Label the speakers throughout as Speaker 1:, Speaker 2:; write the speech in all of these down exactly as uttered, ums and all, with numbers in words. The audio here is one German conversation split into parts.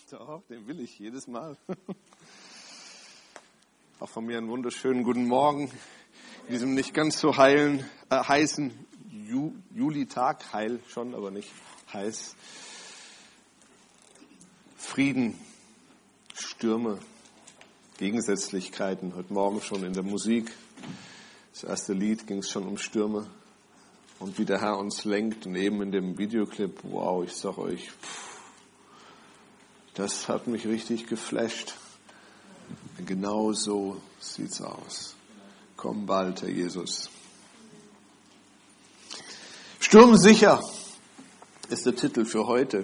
Speaker 1: Doch, den will ich jedes Mal. Auch von mir einen wunderschönen guten Morgen. In diesem nicht ganz so heilen, äh, heißen Ju- Julitag, heil schon, aber nicht heiß. Frieden, Stürme, Gegensätzlichkeiten. Heute Morgen schon in der Musik. Das erste Lied ging es schon um Stürme und wie der Herr uns lenkt. Und eben in dem Videoclip, wow, ich sag euch, pff, das hat mich richtig geflasht. Genau so sieht's aus. Komm bald, Herr Jesus. Sturmsicher ist der Titel für heute.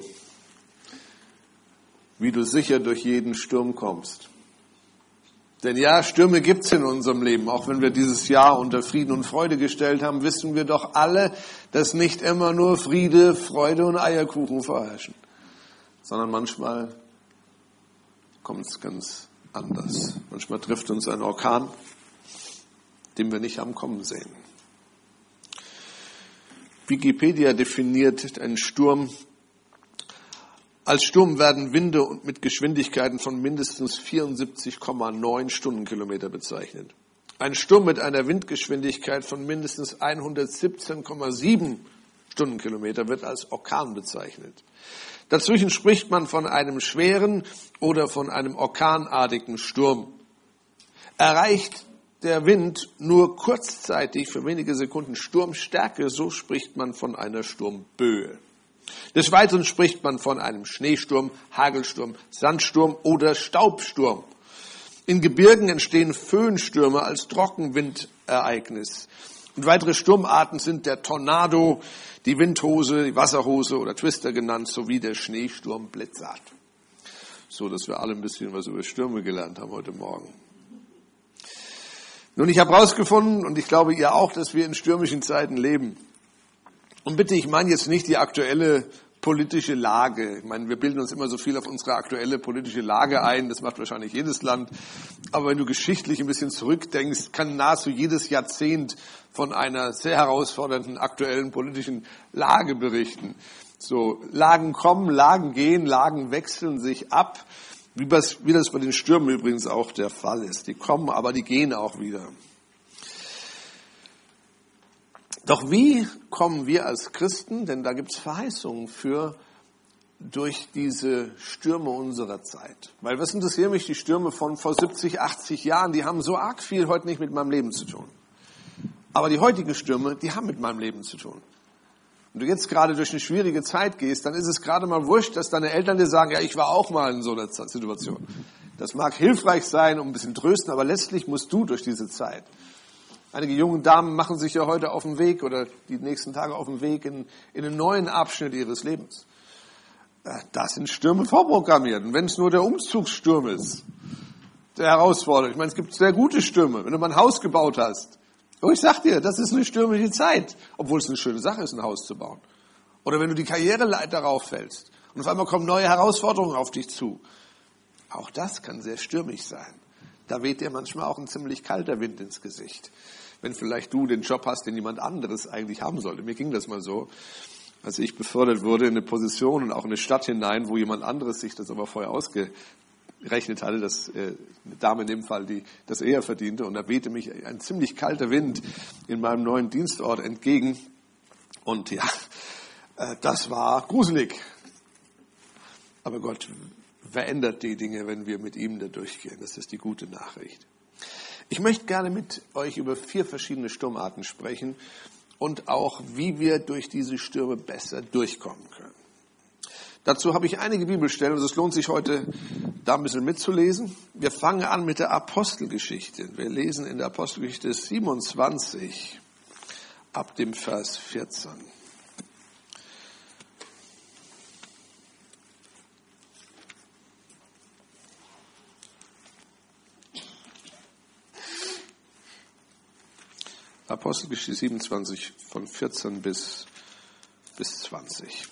Speaker 1: Wie du sicher durch jeden Sturm kommst. Denn ja, Stürme gibt's in unserem Leben. Auch wenn wir dieses Jahr unter Frieden und Freude gestellt haben, wissen wir doch alle, dass nicht immer nur Friede, Freude und Eierkuchen vorherrschen. Sondern manchmal kommt es ganz anders. Manchmal trifft uns ein Orkan, den wir nicht am Kommen sehen. Wikipedia definiert einen Sturm. Als Sturm werden Winde mit Geschwindigkeiten von mindestens vierundsiebzig Komma neun Stundenkilometer bezeichnet. Ein Sturm mit einer Windgeschwindigkeit von mindestens hundertsiebzehn Komma sieben Stundenkilometer wird als Orkan bezeichnet. Dazwischen spricht man von einem schweren oder von einem orkanartigen Sturm. Erreicht der Wind nur kurzzeitig für wenige Sekunden Sturmstärke, so spricht man von einer Sturmböe. Des Weiteren spricht man von einem Schneesturm, Hagelsturm, Sandsturm oder Staubsturm. In Gebirgen entstehen Föhnstürme als Trockenwindereignis. Und weitere Sturmarten sind der Tornado, die Windhose, die Wasserhose oder Twister genannt, sowie der Schneesturm Blizzard. So, dass wir alle ein bisschen was über Stürme gelernt haben heute Morgen. Nun, ich habe herausgefunden, und ich glaube ihr auch, dass wir in stürmischen Zeiten leben. Und bitte, ich meine jetzt nicht die aktuelle politische Lage. Ich meine, wir bilden uns immer so viel auf unsere aktuelle politische Lage ein. Das macht wahrscheinlich jedes Land. Aber wenn du geschichtlich ein bisschen zurückdenkst, kann nahezu jedes Jahrzehnt von einer sehr herausfordernden aktuellen politischen Lage berichten. So, Lagen kommen, Lagen gehen, Lagen wechseln sich ab. Wie das, wie das bei den Stürmen übrigens auch der Fall ist. Die kommen, aber die gehen auch wieder. Doch wie kommen wir als Christen, denn da gibt es Verheißungen für, durch diese Stürme unserer Zeit? Weil was interessieren mich die Stürme von vor siebzig, achtzig Jahren? Die haben so arg viel heute nicht mit meinem Leben zu tun. Aber die heutigen Stürme, die haben mit meinem Leben zu tun. Wenn du jetzt gerade durch eine schwierige Zeit gehst, dann ist es gerade mal wurscht, dass deine Eltern dir sagen, ja, ich war auch mal in so einer Situation. Das mag hilfreich sein, um ein bisschen trösten, aber letztlich musst du durch diese Zeit. Einige junge Damen machen sich ja heute auf den Weg oder die nächsten Tage auf den Weg in, in einen neuen Abschnitt ihres Lebens. Da sind Stürme vorprogrammiert. Und wenn es nur der Umzugssturm ist, der herausfordert. Ich meine, es gibt sehr gute Stürme, wenn du mal ein Haus gebaut hast. Aber ich sag dir, das ist eine stürmische Zeit, obwohl es eine schöne Sache ist, ein Haus zu bauen. Oder wenn du die Karriereleiter rauffällst und auf einmal kommen neue Herausforderungen auf dich zu. Auch das kann sehr stürmisch sein. Da weht dir manchmal auch ein ziemlich kalter Wind ins Gesicht. Wenn vielleicht du den Job hast, den jemand anderes eigentlich haben sollte. Mir ging das mal so, als ich befördert wurde in eine Position und auch in eine Stadt hinein, wo jemand anderes sich das aber vorher ausgerechnet hatte, dass äh, eine Dame in dem Fall, die das eher verdiente. Und da wehte mich ein ziemlich kalter Wind in meinem neuen Dienstort entgegen. Und ja, äh, das war gruselig. Aber Gott verändert die Dinge, wenn wir mit ihm da durchgehen. Das ist die gute Nachricht. Ich möchte gerne mit euch über vier verschiedene Sturmarten sprechen und auch, wie wir durch diese Stürme besser durchkommen können. Dazu habe ich einige Bibelstellen und es lohnt sich heute, da ein bisschen mitzulesen. Wir fangen an mit der Apostelgeschichte. Wir lesen in der Apostelgeschichte siebenundzwanzig ab dem Vers vierzehn. Apostelgeschichte siebenundzwanzig von vierzehn bis, bis zwanzig.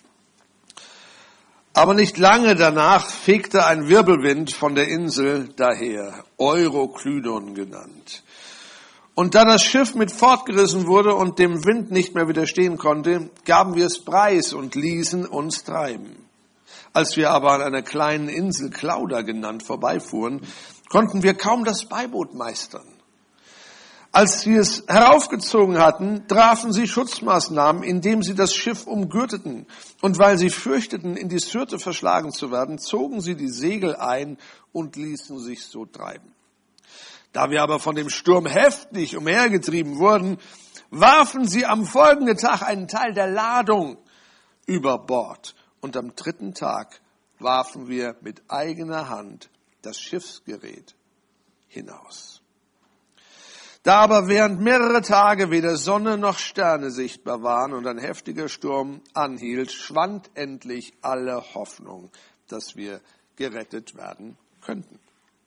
Speaker 1: Aber nicht lange danach fegte ein Wirbelwind von der Insel daher, Euroklydon genannt. Und da das Schiff mit fortgerissen wurde und dem Wind nicht mehr widerstehen konnte, gaben wir es preis und ließen uns treiben. Als wir aber an einer kleinen Insel, Clauda genannt, vorbeifuhren, konnten wir kaum das Beiboot meistern. Als sie es heraufgezogen hatten, trafen sie Schutzmaßnahmen, indem sie das Schiff umgürteten. Und weil sie fürchteten, in die Syrte verschlagen zu werden, zogen sie die Segel ein und ließen sich so treiben. Da wir aber von dem Sturm heftig umhergetrieben wurden, warfen sie am folgenden Tag einen Teil der Ladung über Bord. Und am dritten Tag warfen wir mit eigener Hand das Schiffsgerät hinaus. Da aber während mehrerer Tage weder Sonne noch Sterne sichtbar waren und ein heftiger Sturm anhielt, schwand endlich alle Hoffnung, dass wir gerettet werden könnten.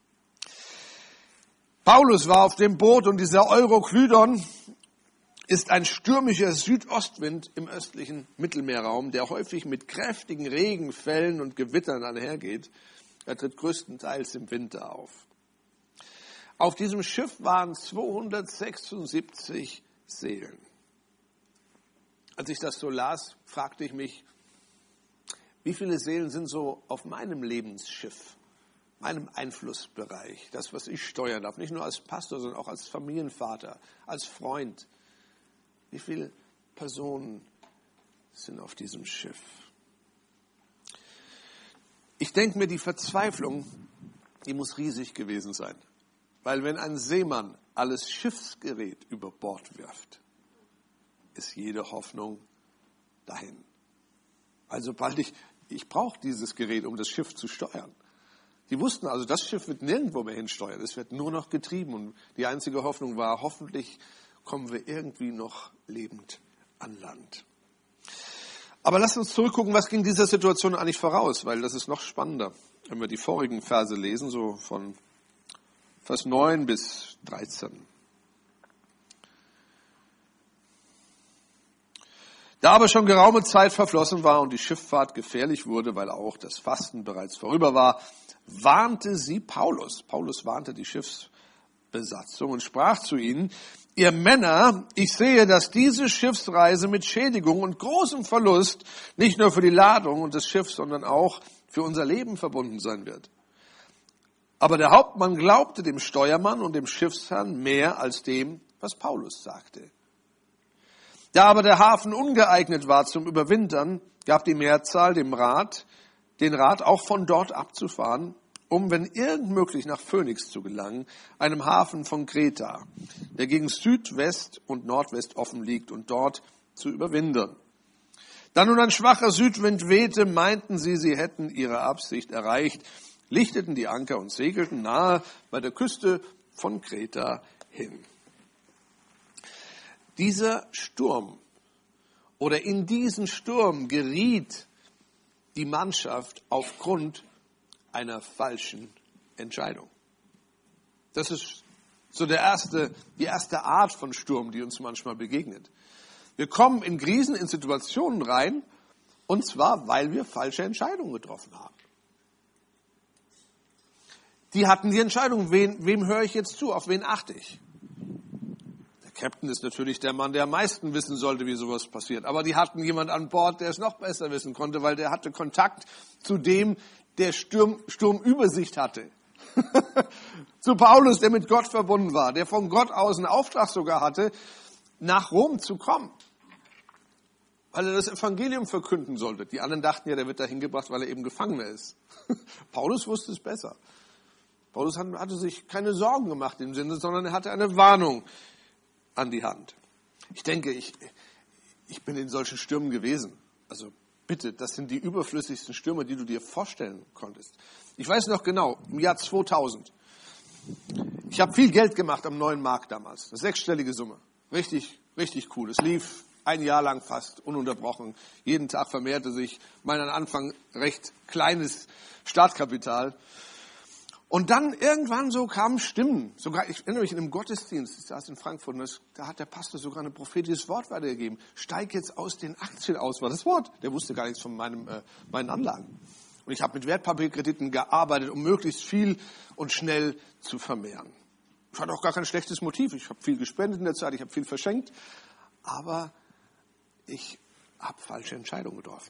Speaker 1: Paulus war auf dem Boot und dieser Euroklydon ist ein stürmischer Südostwind im östlichen Mittelmeerraum, der häufig mit kräftigen Regenfällen und Gewittern einhergeht. Er tritt größtenteils im Winter auf. Auf diesem Schiff waren zweihundertsechsundsiebzig Seelen. Als ich das so las, fragte ich mich, wie viele Seelen sind so auf meinem Lebensschiff, meinem Einflussbereich, das, was ich steuern darf, nicht nur als Pastor, sondern auch als Familienvater, als Freund. Wie viele Personen sind auf diesem Schiff? Ich denke mir, die Verzweiflung, die muss riesig gewesen sein. Weil wenn ein Seemann alles Schiffsgerät über Bord wirft, ist jede Hoffnung dahin. Also bald ich, ich brauche dieses Gerät, um das Schiff zu steuern. Die wussten also, das Schiff wird nirgendwo mehr hinsteuern. Es wird nur noch getrieben. Und die einzige Hoffnung war, hoffentlich kommen wir irgendwie noch lebend an Land. Aber lasst uns zurückgucken, was ging dieser Situation eigentlich voraus, weil das ist noch spannender, wenn wir die vorigen Verse lesen, so von Vers neun bis dreizehn. Da aber schon geraume Zeit verflossen war und die Schifffahrt gefährlich wurde, weil auch das Fasten bereits vorüber war, warnte sie Paulus. Paulus warnte die Schiffsbesatzung und sprach zu ihnen, ihr Männer, ich sehe, dass diese Schiffsreise mit Schädigung und großem Verlust nicht nur für die Ladung und das Schiff, sondern auch für unser Leben verbunden sein wird. Aber der Hauptmann glaubte dem Steuermann und dem Schiffsherrn mehr als dem, was Paulus sagte. Da aber der Hafen ungeeignet war zum Überwintern, gab die Mehrzahl dem Rat, den Rat auch von dort abzufahren, um, wenn irgend möglich, nach Phönix zu gelangen, einem Hafen von Kreta, der gegen Südwest und Nordwest offen liegt, und dort zu überwintern. Da nun ein schwacher Südwind wehte, meinten sie, sie hätten ihre Absicht erreicht, lichteten die Anker und segelten nahe bei der Küste von Kreta hin. Dieser Sturm oder in diesen Sturm geriet die Mannschaft aufgrund einer falschen Entscheidung. Das ist so der erste, die erste Art von Sturm, die uns manchmal begegnet. Wir kommen in Krisen, in Situationen rein, und zwar, weil wir falsche Entscheidungen getroffen haben. Die hatten die Entscheidung, wen, wem höre ich jetzt zu, auf wen achte ich. Der Captain ist natürlich der Mann, der am meisten wissen sollte, wie sowas passiert. Aber die hatten jemand an Bord, der es noch besser wissen konnte, weil der hatte Kontakt zu dem, der Sturm, Sturmübersicht hatte. Zu Paulus, der mit Gott verbunden war, der von Gott aus einen Auftrag sogar hatte, nach Rom zu kommen. Weil er das Evangelium verkünden sollte. Die anderen dachten ja, der wird da hingebracht, weil er eben Gefangener ist. Paulus wusste es besser. Paulus hatte sich keine Sorgen gemacht im Sinne, sondern er hatte eine Warnung an die Hand. Ich denke, ich, ich bin in solchen Stürmen gewesen. Also bitte, das sind die überflüssigsten Stürme, die du dir vorstellen konntest. Ich weiß noch genau, im Jahr zweitausend. Ich habe viel Geld gemacht am neuen Markt damals. Eine sechsstellige Summe. Richtig, richtig cool. Es lief ein Jahr lang fast ununterbrochen. Jeden Tag vermehrte sich mein am Anfang recht kleines Startkapital. Und dann irgendwann so kamen Stimmen. Sogar, ich erinnere mich in einem Gottesdienst, ich saß in Frankfurt, und das, da hat der Pastor sogar ein prophetisches Wort weitergegeben. Steig jetzt aus den Aktien aus, war das Wort. Der wusste gar nichts von meinem, äh, meinen Anlagen. Und ich habe mit Wertpapierkrediten gearbeitet, um möglichst viel und schnell zu vermehren. Ich hatte auch gar kein schlechtes Motiv. Ich habe viel gespendet in der Zeit, ich habe viel verschenkt. Aber ich habe falsche Entscheidungen getroffen.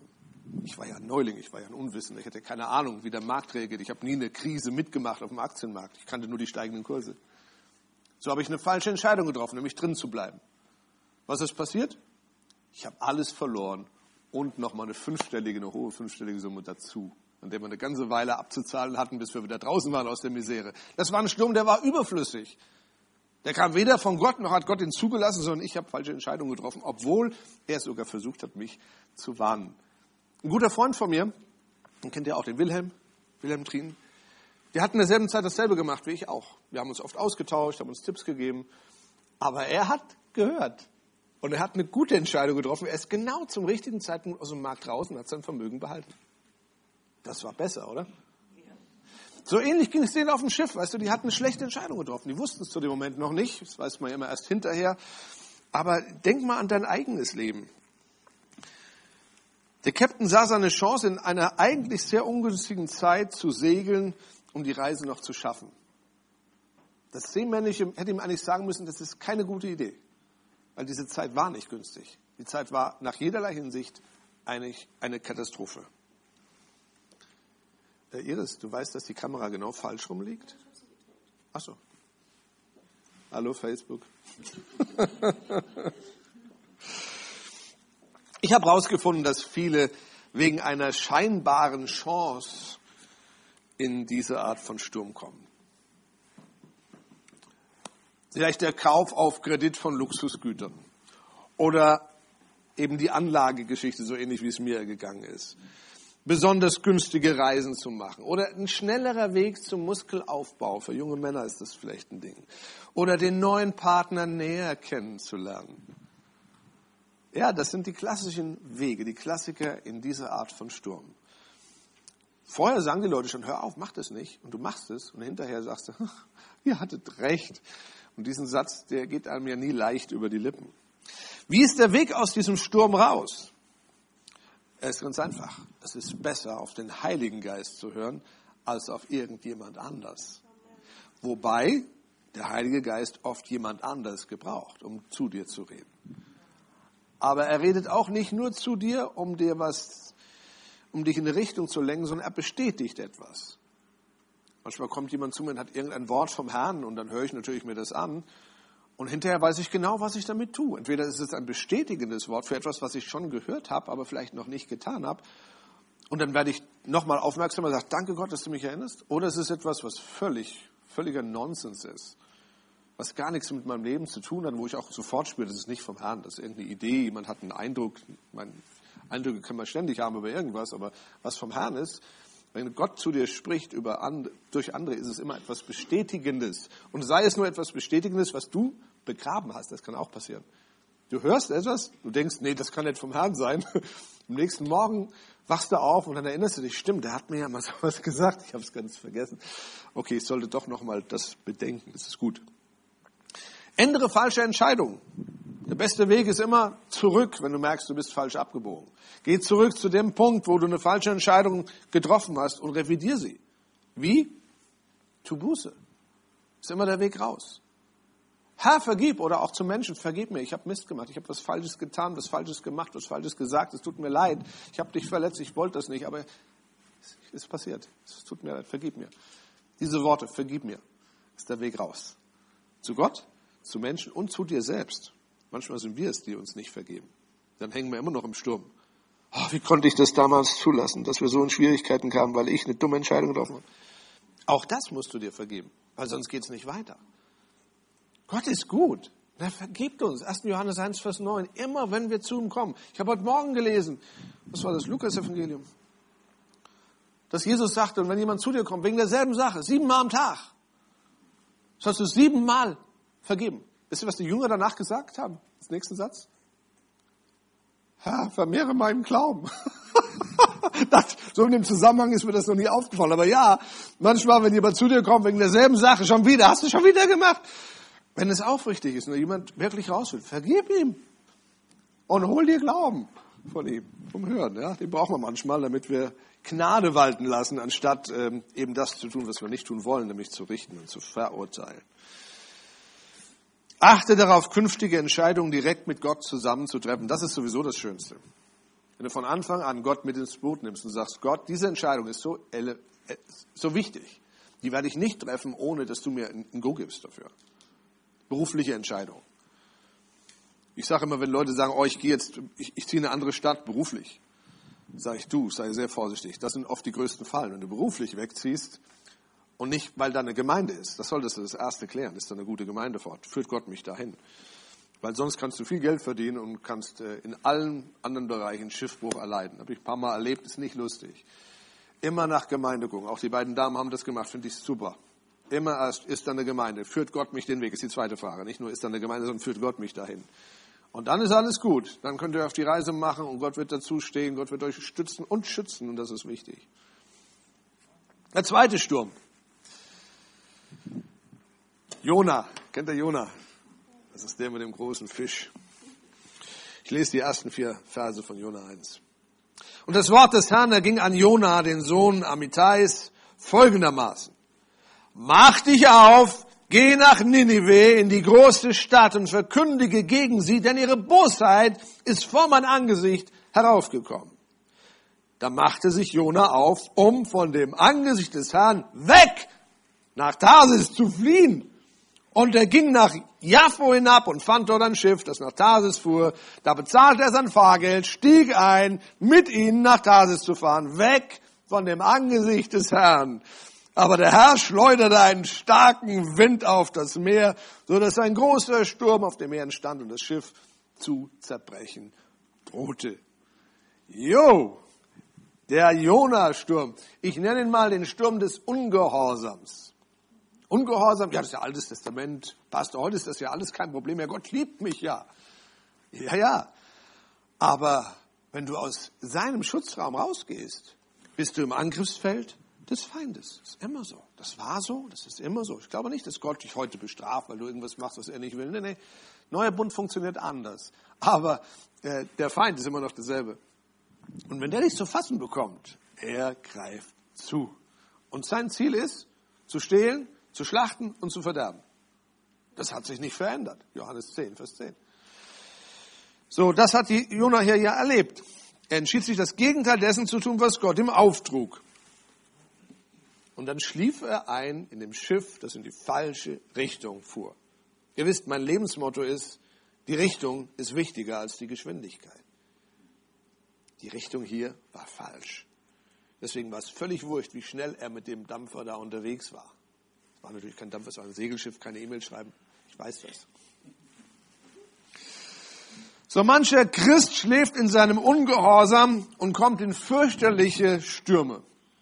Speaker 1: Ich war ja ein Neuling, ich war ja ein Unwissender, ich hatte keine Ahnung, wie der Markt reagiert. Ich habe nie eine Krise mitgemacht auf dem Aktienmarkt. Ich kannte nur die steigenden Kurse. So habe ich eine falsche Entscheidung getroffen, nämlich drin zu bleiben. Was ist passiert? Ich habe alles verloren und nochmal eine fünfstellige, eine hohe fünfstellige Summe dazu, an der wir eine ganze Weile abzuzahlen hatten, bis wir wieder draußen waren aus der Misere. Das war ein Sturm, der war überflüssig. Der kam weder von Gott, noch hat Gott ihn zugelassen, sondern ich habe falsche Entscheidungen getroffen, obwohl er sogar versucht hat, mich zu warnen. Ein guter Freund von mir, den kennt ihr auch, den Wilhelm, Wilhelm Trien, der hat in derselben Zeit dasselbe gemacht wie ich auch. Wir haben uns oft ausgetauscht, haben uns Tipps gegeben, aber er hat gehört. Und er hat eine gute Entscheidung getroffen. Er ist genau zum richtigen Zeitpunkt aus dem Markt raus und hat sein Vermögen behalten. Das war besser, oder? So ähnlich ging es denen auf dem Schiff. Weißt du, die hatten eine schlechte Entscheidung getroffen. Die wussten es zu dem Moment noch nicht. Das weiß man ja immer erst hinterher. Aber denk mal an dein eigenes Leben. Der Captain sah seine Chance, in einer eigentlich sehr ungünstigen Zeit zu segeln, um die Reise noch zu schaffen. Das Seemännische hätte ihm eigentlich sagen müssen, das ist keine gute Idee. Weil diese Zeit war nicht günstig. Die Zeit war nach jederlei Hinsicht eigentlich eine Katastrophe. Äh, Iris, du weißt, dass die Kamera genau falsch rumliegt? Ach so. Hallo Facebook. Ich habe herausgefunden, dass viele wegen einer scheinbaren Chance in diese Art von Sturm kommen. Vielleicht der Kauf auf Kredit von Luxusgütern oder eben die Anlagegeschichte, so ähnlich wie es mir gegangen ist. Besonders günstige Reisen zu machen oder ein schnellerer Weg zum Muskelaufbau. Für junge Männer ist das vielleicht ein Ding. Oder den neuen Partner näher kennenzulernen. Ja, das sind die klassischen Wege, die Klassiker in dieser Art von Sturm. Vorher sagen die Leute schon, hör auf, mach das nicht. Und du machst es und hinterher sagst du, ihr hattet recht. Und diesen Satz, der geht einem ja nie leicht über die Lippen. Wie ist der Weg aus diesem Sturm raus? Er ist ganz einfach. Es ist besser, auf den Heiligen Geist zu hören, als auf irgendjemand anders. Wobei der Heilige Geist oft jemand anderes gebraucht, um zu dir zu reden. Aber er redet auch nicht nur zu dir, um dir was, um dich in eine Richtung zu lenken, sondern er bestätigt etwas. Manchmal kommt jemand zu mir und hat irgendein Wort vom Herrn und dann höre ich natürlich mir das an und hinterher weiß ich genau, was ich damit tue. Entweder ist es ein bestätigendes Wort für etwas, was ich schon gehört habe, aber vielleicht noch nicht getan habe. Und dann werde ich nochmal aufmerksam und sage, danke Gott, dass du mich erinnerst. Oder es ist etwas, was völlig, völliger Nonsens ist, was gar nichts mit meinem Leben zu tun hat, wo ich auch sofort spüre, das ist nicht vom Herrn, das ist irgendeine Idee, jemand hat einen Eindruck. Meine Eindrücke kann man ständig haben über irgendwas, aber was vom Herrn ist, wenn Gott zu dir spricht über and, durch andere, ist es immer etwas Bestätigendes. Und sei es nur etwas Bestätigendes, was du begraben hast, das kann auch passieren. Du hörst etwas, du denkst, nee, das kann nicht vom Herrn sein. Am nächsten Morgen wachst du auf und dann erinnerst du dich, stimmt, der hat mir ja mal so was gesagt, ich habe es ganz vergessen. Okay, ich sollte doch nochmal das bedenken, das ist gut. Ändere falsche Entscheidungen. Der beste Weg ist immer zurück, wenn du merkst, du bist falsch abgebogen. Geh zurück zu dem Punkt, wo du eine falsche Entscheidung getroffen hast und revidier sie. Wie? Tu Buße. Ist immer der Weg raus. Herr, vergib, oder auch zu Menschen, vergib mir, ich habe Mist gemacht, ich habe was Falsches getan, was Falsches gemacht, was Falsches gesagt, es tut mir leid, ich habe dich verletzt, ich wollte das nicht, aber es ist passiert, es tut mir leid, vergib mir. Diese Worte, vergib mir, ist der Weg raus. Zu Gott, zu Menschen und zu dir selbst. Manchmal sind wir es, die uns nicht vergeben. Dann hängen wir immer noch im Sturm. Oh, wie konnte ich das damals zulassen, dass wir so in Schwierigkeiten kamen, weil ich eine dumme Entscheidung getroffen habe. Auch das musst du dir vergeben, weil sonst geht es nicht weiter. Gott ist gut. Er vergibt uns. erster Johannes eins, Vers neun. Immer wenn wir zu ihm kommen. Ich habe heute Morgen gelesen, was war das, Lukas-Evangelium? Dass Jesus sagte, und wenn jemand zu dir kommt, wegen derselben Sache, siebenmal am Tag, sollst du siebenmal vergeben. Wisst ihr, was die Jünger danach gesagt haben? Das nächste Satz. Herr, vermehre meinen Glauben. Das, so in dem Zusammenhang ist mir das noch nie aufgefallen. Aber ja, manchmal, wenn jemand zu dir kommt, wegen derselben Sache, schon wieder, hast du schon wieder gemacht. Wenn es aufrichtig ist und jemand wirklich raus will, vergib ihm. Und hol dir Glauben von ihm, vom Hören. Ja? Den brauchen wir manchmal, damit wir Gnade walten lassen, anstatt ähm, eben das zu tun, was wir nicht tun wollen, nämlich zu richten und zu verurteilen. Achte darauf, künftige Entscheidungen direkt mit Gott zusammenzutreffen. Das ist sowieso das Schönste. Wenn du von Anfang an Gott mit ins Boot nimmst und sagst, Gott, diese Entscheidung ist so, so wichtig, die werde ich nicht treffen, ohne dass du mir ein Go gibst dafür. Berufliche Entscheidung. Ich sage immer, wenn Leute sagen, oh, ich gehe jetzt, ich, ich ziehe in eine andere Stadt beruflich, sage ich, du, sei sehr vorsichtig. Das sind oft die größten Fallen. Wenn du beruflich wegziehst und nicht, weil da eine Gemeinde ist, das solltest du das Erste klären, ist da eine gute Gemeinde fort, führt Gott mich dahin. Weil sonst kannst du viel Geld verdienen und kannst in allen anderen Bereichen Schiffbruch erleiden. Habe ich ein paar Mal erlebt, ist nicht lustig. Immer nach Gemeinde gucken. Auch die beiden Damen haben das gemacht, finde ich super. Immer erst, ist da eine Gemeinde, führt Gott mich den Weg, ist die zweite Frage. Nicht nur ist da eine Gemeinde, sondern führt Gott mich dahin. Und dann ist alles gut. Dann könnt ihr auf die Reise machen und Gott wird dazu stehen, Gott wird euch stützen und schützen und das ist wichtig. Der zweite Sturm. Jona. Kennt ihr Jona? Das ist der mit dem großen Fisch. Ich lese die ersten vier Verse von Jona eins. Und das Wort des Herrn erging an Jona, den Sohn Amittais, folgendermaßen. Mach dich auf, geh nach Ninive in die große Stadt und verkündige gegen sie, denn ihre Bosheit ist vor mein Angesicht heraufgekommen. Da machte sich Jona auf, um von dem Angesicht des Herrn weg nach Tarsis zu fliehen. Und er ging nach Jaffo hinab und fand dort ein Schiff, das nach Tarsis fuhr. Da bezahlte er sein Fahrgeld, stieg ein, mit ihnen nach Tarsis zu fahren, weg von dem Angesicht des Herrn. Aber der Herr schleuderte einen starken Wind auf das Meer, so dass ein großer Sturm auf dem Meer entstand und das Schiff zu zerbrechen drohte. Jo, der Jona-Sturm. Ich nenne ihn mal den Sturm des Ungehorsams. Ungehorsam, ja, das ist ja Altes Testament. Pastor, heute ist das ja alles kein Problem mehr. Gott liebt mich ja. Ja, ja. Aber wenn du aus seinem Schutzraum rausgehst, bist du im Angriffsfeld des Feindes. Das ist immer so. Das war so, das ist immer so. Ich glaube nicht, dass Gott dich heute bestraft, weil du irgendwas machst, was er nicht will. Nee, nee. Neuer Bund funktioniert anders. Aber äh, der Feind ist immer noch derselbe. Und wenn der dich zu fassen bekommt, er greift zu. Und sein Ziel ist, zu stehlen, zu schlachten und zu verderben. Das hat sich nicht verändert. Johannes zehn, Vers zehn. So, das hat die Jona hier ja erlebt. Er entschied sich, das Gegenteil dessen zu tun, was Gott ihm auftrug. Und dann schlief er ein in dem Schiff, das in die falsche Richtung fuhr. Ihr wisst, mein Lebensmotto ist, die Richtung ist wichtiger als die Geschwindigkeit. Die Richtung hier war falsch. Deswegen war es völlig wurscht, wie schnell er mit dem Dampfer da unterwegs war. Es war natürlich kein Dampfer, es war ein Segelschiff, keine E-Mail schreiben. Ich weiß das. So mancher Christ schläft in seinem Ungehorsam und kommt in fürchterliche Stürme.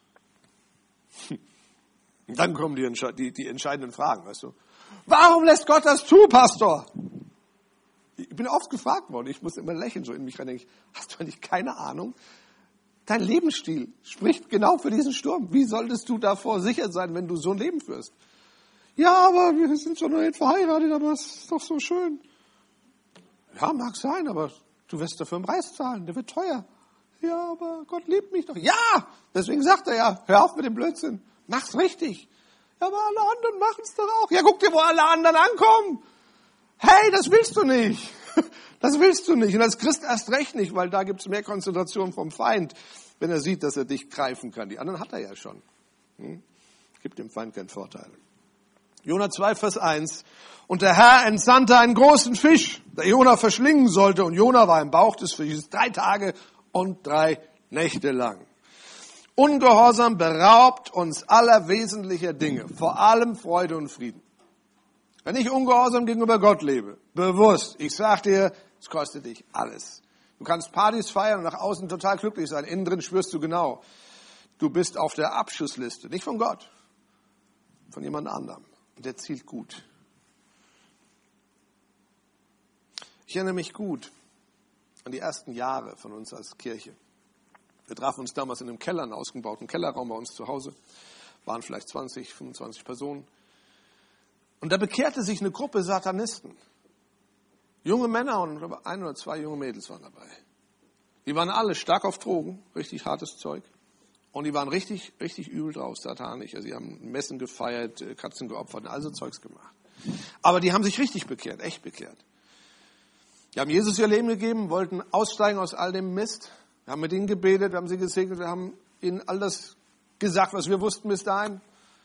Speaker 1: Und dann kommen die, Entsche- die, die entscheidenden Fragen, weißt du. Warum lässt Gott das zu, Pastor? Ich bin oft gefragt worden, ich muss immer lächeln, so in mich rein, denke ich, hast du eigentlich keine Ahnung? Dein Lebensstil spricht genau für diesen Sturm. Wie solltest du davor sicher sein, wenn du so ein Leben führst? Ja, aber wir sind schon noch nicht verheiratet, aber es ist doch so schön. Ja, mag sein, aber du wirst dafür einen Preis zahlen, der wird teuer. Ja, aber Gott liebt mich doch. Ja, deswegen sagt er ja, hör auf mit dem Blödsinn, mach's richtig. Ja, aber alle anderen machen's doch auch. Ja, guck dir, wo alle anderen ankommen. Hey, das willst du nicht. Das willst du nicht. Und als Christ erst recht nicht, weil da gibt's mehr Konzentration vom Feind, wenn er sieht, dass er dich greifen kann. Die anderen hat er ja schon. Hm? Gibt dem Feind keinen Vorteil. Jona zwei, Vers eins. Und der Herr entsandte einen großen Fisch, der Jona verschlingen sollte. Und Jona war im Bauch des Fisches drei Tage und drei Nächte lang. Ungehorsam beraubt uns aller wesentlicher Dinge, vor allem Freude und Frieden. Wenn ich ungehorsam gegenüber Gott lebe, bewusst, ich sag dir, es kostet dich alles. Du kannst Partys feiern und nach außen total glücklich sein, innen drin spürst du genau, du bist auf der Abschussliste, nicht von Gott, von jemand anderem. Und der zielt gut. Ich erinnere mich gut an die ersten Jahre von uns als Kirche. Wir trafen uns damals in einem Keller, einen ausgebauten Kellerraum bei uns zu Hause. Waren vielleicht zwanzig, fünfundzwanzig Personen. Und da bekehrte sich eine Gruppe Satanisten. Junge Männer und ein oder zwei junge Mädels waren dabei. Die waren alle stark auf Drogen, richtig hartes Zeug. Und die waren richtig, richtig übel drauf, satanisch. Also die haben Messen gefeiert, Katzen geopfert und all so Zeugs gemacht. Aber die haben sich richtig bekehrt, echt bekehrt. Die haben Jesus ihr Leben gegeben, wollten aussteigen aus all dem Mist. Wir haben mit ihnen gebetet, wir haben sie gesegnet, wir haben ihnen all das gesagt, was wir wussten bis dahin.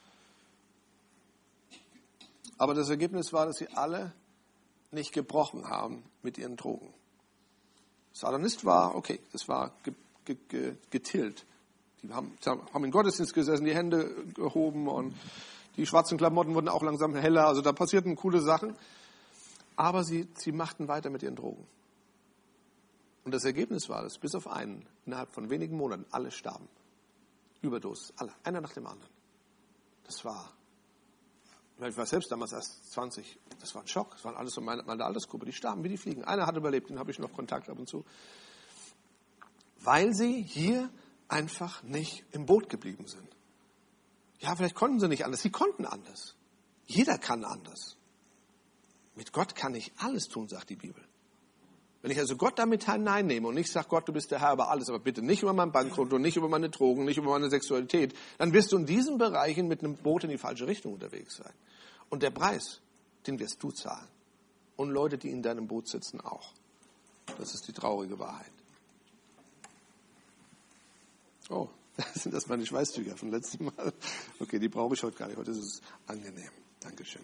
Speaker 1: Aber das Ergebnis war, dass sie alle nicht gebrochen haben mit ihren Drogen. Satanist war, okay, das war ge, ge, ge, getillt. Die haben, haben im Gottesdienst gesessen, die Hände gehoben und die schwarzen Klamotten wurden auch langsam heller. Also da passierten coole Sachen. Aber sie, sie machten weiter mit ihren Drogen. Und das Ergebnis war, dass bis auf einen innerhalb von wenigen Monaten alle starben. Überdosis, alle, einer nach dem anderen. Das war, ich war selbst damals erst zwanzig, das war ein Schock. Das waren alles so meine, meine Altersgruppe, die starben wie die Fliegen. Einer hat überlebt, den habe ich noch Kontakt ab und zu. Weil sie hier einfach nicht im Boot geblieben sind. Ja, vielleicht konnten sie nicht anders. Sie konnten anders. Jeder kann anders. Mit Gott kann ich alles tun, sagt die Bibel. Wenn ich also Gott damit hineinnehme und nicht sage, Gott, du bist der Herr über alles, aber bitte nicht über mein Bankkonto, nicht über meine Drogen, nicht über meine Sexualität, dann wirst du in diesen Bereichen mit einem Boot in die falsche Richtung unterwegs sein. Und der Preis, den wirst du zahlen. Und Leute, die in deinem Boot sitzen, auch. Das ist die traurige Wahrheit. Oh, sind das meine Schweißtücher vom letzten Mal? Okay, die brauche ich heute gar nicht. Heute ist es angenehm. Dankeschön.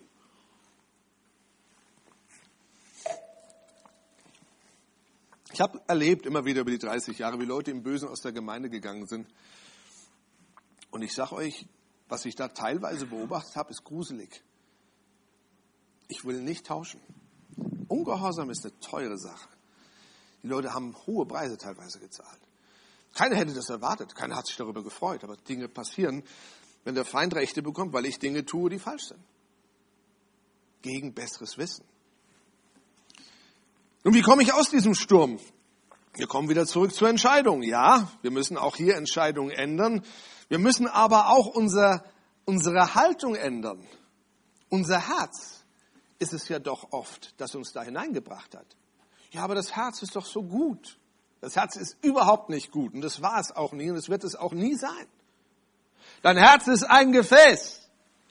Speaker 1: Ich habe erlebt, immer wieder über die dreißig Jahre, wie Leute im Bösen aus der Gemeinde gegangen sind. Und ich sage euch, was ich da teilweise beobachtet habe, ist gruselig. Ich will nicht tauschen. Ungehorsam ist eine teure Sache. Die Leute haben hohe Preise teilweise gezahlt. Keiner hätte das erwartet, keiner hat sich darüber gefreut. Aber Dinge passieren, wenn der Feind Rechte bekommt, weil ich Dinge tue, die falsch sind. Gegen besseres Wissen. Nun, wie komme ich aus diesem Sturm? Wir kommen wieder zurück zur Entscheidung. Ja, wir müssen auch hier Entscheidungen ändern. Wir müssen aber auch unser, unsere Haltung ändern. Unser Herz ist es ja doch oft, das uns da hineingebracht hat. Ja, aber das Herz ist doch so gut. Das Herz ist überhaupt nicht gut und das war es auch nie und es wird es auch nie sein. Dein Herz ist ein Gefäß.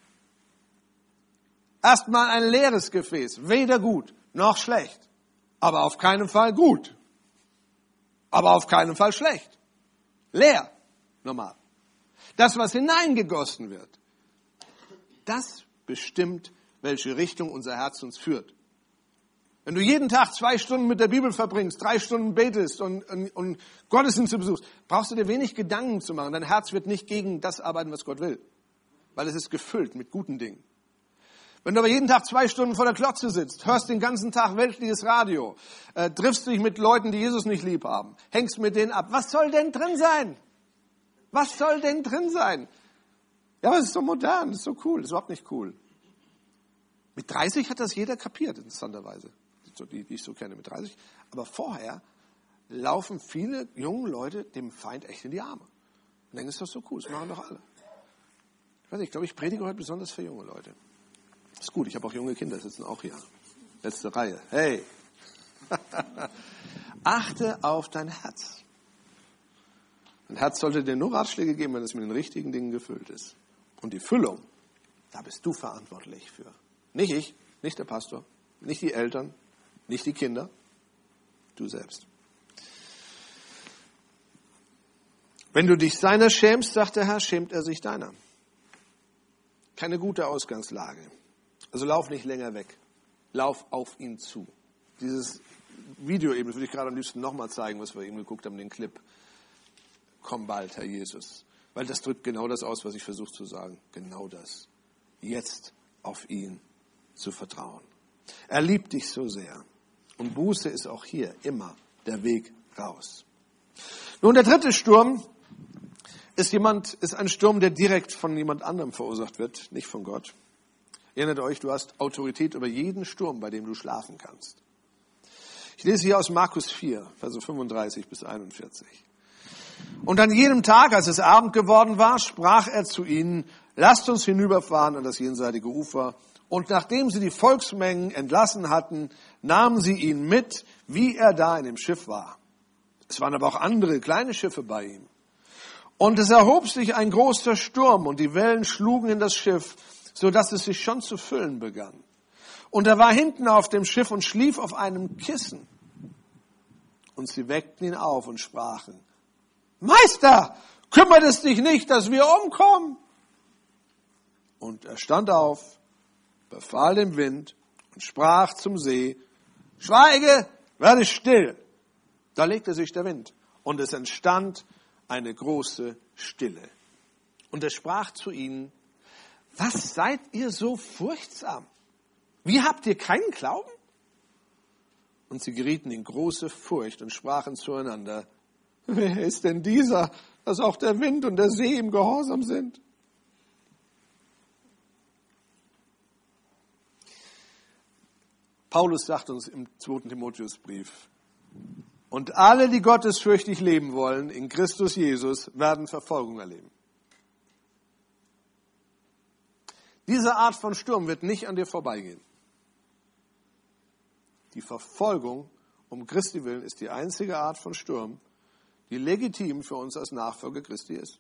Speaker 1: Erstmal ein leeres Gefäß, weder gut noch schlecht. Aber auf keinen Fall gut. Aber auf keinen Fall schlecht. Leer, normal. Das, was hineingegossen wird, das bestimmt, welche Richtung unser Herz uns führt. Wenn du jeden Tag zwei Stunden mit der Bibel verbringst, drei Stunden betest und, und, und Gottesdienste besuchst, brauchst du dir wenig Gedanken zu machen. Dein Herz wird nicht gegen das arbeiten, was Gott will. Weil es ist gefüllt mit guten Dingen. Wenn du aber jeden Tag zwei Stunden vor der Glotze sitzt, hörst den ganzen Tag weltliches Radio, äh, triffst dich mit Leuten, die Jesus nicht lieb haben, hängst mit denen ab, was soll denn drin sein? Was soll denn drin sein? Ja, aber es ist so modern, es ist so cool, es ist überhaupt nicht cool. Mit dreißig hat das jeder kapiert, interessanterweise, die, die ich so kenne mit dreißig. Aber vorher laufen viele junge Leute dem Feind echt in die Arme. Und denken, das ist doch so cool, das machen doch alle. Ich weiß nicht, ich glaube, ich predige heute besonders für junge Leute. Ist gut, ich habe auch junge Kinder, sitzen auch hier. Letzte Reihe. Hey! Achte auf dein Herz. Dein Herz sollte dir nur Ratschläge geben, wenn es mit den richtigen Dingen gefüllt ist. Und die Füllung, da bist du verantwortlich für. Nicht ich, nicht der Pastor, nicht die Eltern, nicht die Kinder, du selbst. Wenn du dich seiner schämst, sagt der Herr, schämt er sich deiner. Keine gute Ausgangslage. Also lauf nicht länger weg. Lauf auf ihn zu. Dieses Video eben, das würde ich gerade am liebsten nochmal zeigen, was wir eben geguckt haben, den Clip. Komm bald, Herr Jesus. Weil das drückt genau das aus, was ich versuche zu sagen. Genau das. Jetzt auf ihn zu vertrauen. Er liebt dich so sehr. Und Buße ist auch hier immer der Weg raus. Nun, der dritte Sturm ist jemand, ist ein Sturm, der direkt von jemand anderem verursacht wird, nicht von Gott. Erinnert euch, du hast Autorität über jeden Sturm, bei dem du schlafen kannst. Ich lese hier aus Markus vier, Verse fünfunddreißig bis einundvierzig. Und an jedem Tag, als es Abend geworden war, sprach er zu ihnen, lasst uns hinüberfahren an das jenseitige Ufer. Und nachdem sie die Volksmengen entlassen hatten, nahmen sie ihn mit, wie er da in dem Schiff war. Es waren aber auch andere kleine Schiffe bei ihm. Und es erhob sich ein großer Sturm und die Wellen schlugen in das Schiff, so dass es sich schon zu füllen begann. Und er war hinten auf dem Schiff und schlief auf einem Kissen. Und sie weckten ihn auf und sprachen, Meister, kümmert es dich nicht, dass wir umkommen? Und er stand auf, befahl dem Wind und sprach zum See, schweige, werde still. Da legte sich der Wind und es entstand eine große Stille. Und er sprach zu ihnen, was seid ihr so furchtsam? Wie habt ihr keinen Glauben? Und sie gerieten in große Furcht und sprachen zueinander, wer ist denn dieser, dass auch der Wind und der See ihm gehorsam sind? Paulus sagt uns im zweiten Timotheusbrief, und alle, die gottesfürchtig leben wollen, in Christus Jesus, werden Verfolgung erleben. Diese Art von Sturm wird nicht an dir vorbeigehen. Die Verfolgung um Christi willen ist die einzige Art von Sturm, die legitim für uns als Nachfolger Christi ist.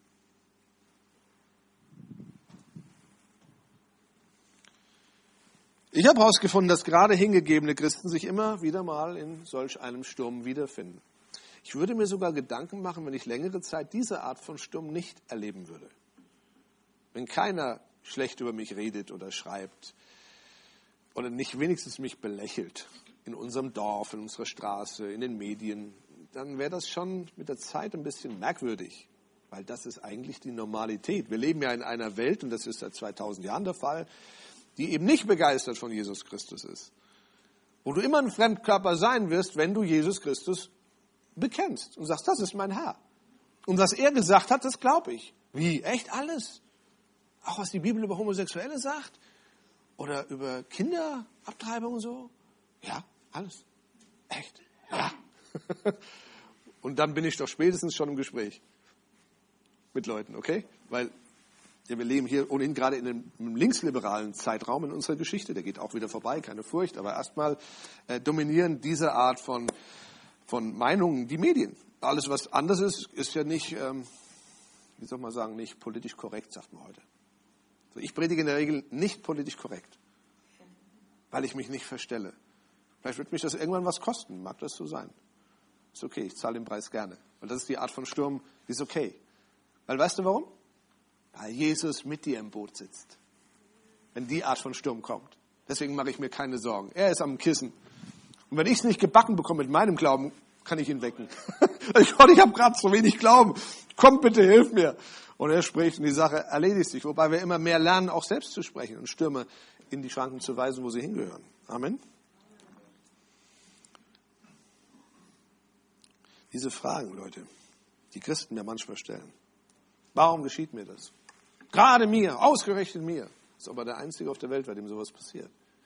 Speaker 1: Ich habe herausgefunden, dass gerade hingegebene Christen sich immer wieder mal in solch einem Sturm wiederfinden. Ich würde mir sogar Gedanken machen, wenn ich längere Zeit diese Art von Sturm nicht erleben würde. Wenn keiner schlecht über mich redet oder schreibt oder nicht wenigstens mich belächelt in unserem Dorf, in unserer Straße, in den Medien, dann wäre das schon mit der Zeit ein bisschen merkwürdig, weil das ist eigentlich die Normalität. Wir leben ja in einer Welt, und das ist seit zweitausend Jahren der Fall, die eben nicht begeistert von Jesus Christus ist. Wo du immer ein Fremdkörper sein wirst, wenn du Jesus Christus bekennst und sagst, das ist mein Herr. Und was er gesagt hat, das glaube ich. Wie? Echt alles? Auch was die Bibel über Homosexuelle sagt? Oder über Kinderabtreibung und so? Ja, alles. Echt? Ja. Und dann bin ich doch spätestens schon im Gespräch mit Leuten, okay? Weil ja, wir leben hier ohnehin gerade in einem, einem linksliberalen Zeitraum in unserer Geschichte. Der geht auch wieder vorbei, keine Furcht. Aber erstmal äh, dominieren diese Art von, von Meinungen die Medien. Alles, was anders ist, ist ja nicht, ähm, wie soll man sagen, nicht politisch korrekt, sagt man heute. Also ich predige in der Regel nicht politisch korrekt, weil ich mich nicht verstelle. Vielleicht wird mich das irgendwann was kosten, mag das so sein. Ist okay, ich zahle den Preis gerne. Weil das ist die Art von Sturm, die ist okay. Weil weißt du warum? Weil Jesus mit dir im Boot sitzt. Wenn die Art von Sturm kommt. Deswegen mache ich mir keine Sorgen. Er ist am Kissen. Und wenn ich es nicht gebacken bekomme mit meinem Glauben, kann ich ihn wecken. Ich, ich habe gerade so wenig Glauben. Komm bitte, hilf mir. Und er spricht und die Sache erledigt sich. Wobei wir immer mehr lernen, auch selbst zu sprechen und Stürme in die Schranken zu weisen, wo sie hingehören. Amen. Diese Fragen, Leute, die Christen mir manchmal stellen. Warum geschieht mir das? Gerade mir, ausgerechnet mir. Ist aber der Einzige auf der Welt, bei dem sowas passiert.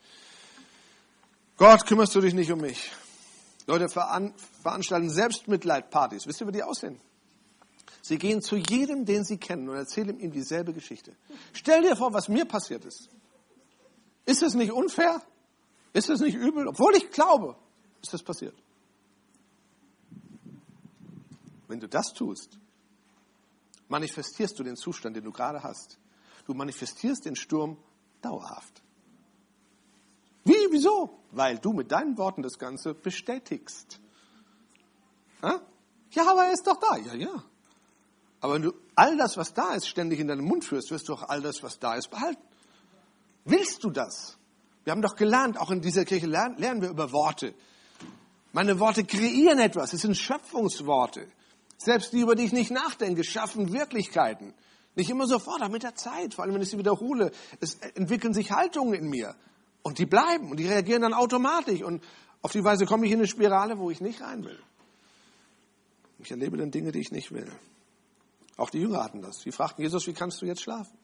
Speaker 1: Gott, kümmerst du dich nicht um mich? Leute veran- veranstalten Selbstmitleidpartys. Wisst ihr, wie die aussehen? Sie gehen zu jedem, den sie kennen, und erzählen ihm dieselbe Geschichte. Stell dir vor, was mir passiert ist. Ist es nicht unfair? Ist es nicht übel? Obwohl ich glaube, ist das passiert. Wenn du das tust, manifestierst du den Zustand, den du gerade hast. Du manifestierst den Sturm dauerhaft. Wie? Wieso? Weil du mit deinen Worten das Ganze bestätigst. Ha? Ja, aber er ist doch da. Ja, ja. Aber wenn du all das, was da ist, ständig in deinem Mund führst, wirst du auch all das, was da ist, behalten. Willst du das? Wir haben doch gelernt, auch in dieser Kirche lernen, lernen wir über Worte. Meine Worte kreieren etwas. Es sind Schöpfungsworte. Selbst die, über die ich nicht nachdenke, schaffen Wirklichkeiten. Nicht immer sofort, aber mit der Zeit, vor allem wenn ich sie wiederhole. Es entwickeln sich Haltungen in mir. Und die bleiben und die reagieren dann automatisch. Und auf die Weise komme ich in eine Spirale, wo ich nicht rein will. Ich erlebe dann Dinge, die ich nicht will. Auch die Jünger hatten das. Die fragten Jesus, wie kannst du jetzt schlafen?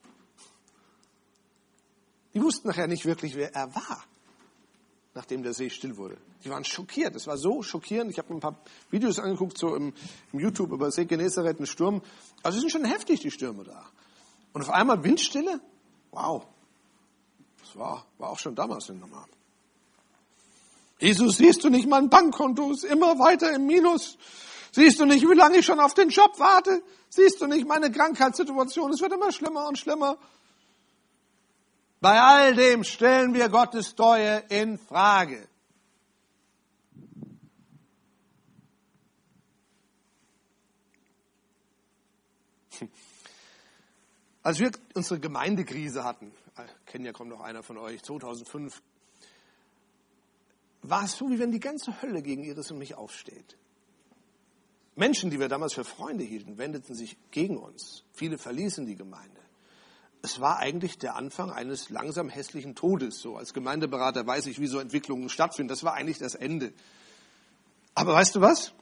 Speaker 1: Die wussten nachher nicht wirklich, wer er war, nachdem der See still wurde. Die waren schockiert. Es war so schockierend. Ich habe ein paar Videos angeguckt, so im, im YouTube über See Genezareth, einen Sturm. Also es sind schon heftig, die Stürme da. Und auf einmal Windstille? Wow. Das war, war auch schon damals nicht normal. Jesus, siehst du nicht, mein Bankkonto ist immer weiter im Minus. Siehst du nicht, wie lange ich schon auf den Job warte? Siehst du nicht, meine Krankheitssituation, es wird immer schlimmer und schlimmer. Bei all dem stellen wir Gottes Treue in Frage. Als wir unsere Gemeindekrise hatten, kennen ja, kommt noch einer von euch, zweitausendfünf, war es so, wie wenn die ganze Hölle gegen Iris und mich aufsteht. Menschen, die wir damals für Freunde hielten, wendeten sich gegen uns. Viele verließen die Gemeinde. Es war eigentlich der Anfang eines langsam hässlichen Todes. So als Gemeindeberater weiß ich, wie so Entwicklungen stattfinden. Das war eigentlich das Ende. Aber weißt du was?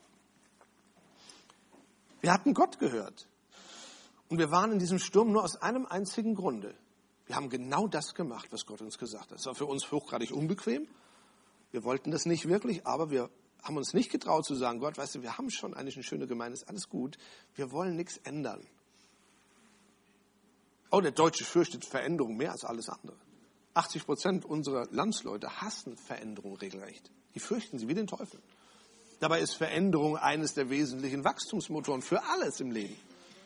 Speaker 1: Wir hatten Gott gehört. Und wir waren in diesem Sturm nur aus einem einzigen Grunde. Wir haben genau das gemacht, was Gott uns gesagt hat. Es war für uns hochgradig unbequem. Wir wollten das nicht wirklich, aber wir haben uns nicht getraut zu sagen, Gott, weißt du, wir haben schon eigentlich eine schöne Gemeinde, ist alles gut. Wir wollen nichts ändern. Oh, der Deutsche fürchtet Veränderung mehr als alles andere. achtzig Prozent unserer Landsleute hassen Veränderung regelrecht. Die fürchten sie wie den Teufel. Dabei ist Veränderung eines der wesentlichen Wachstumsmotoren für alles im Leben.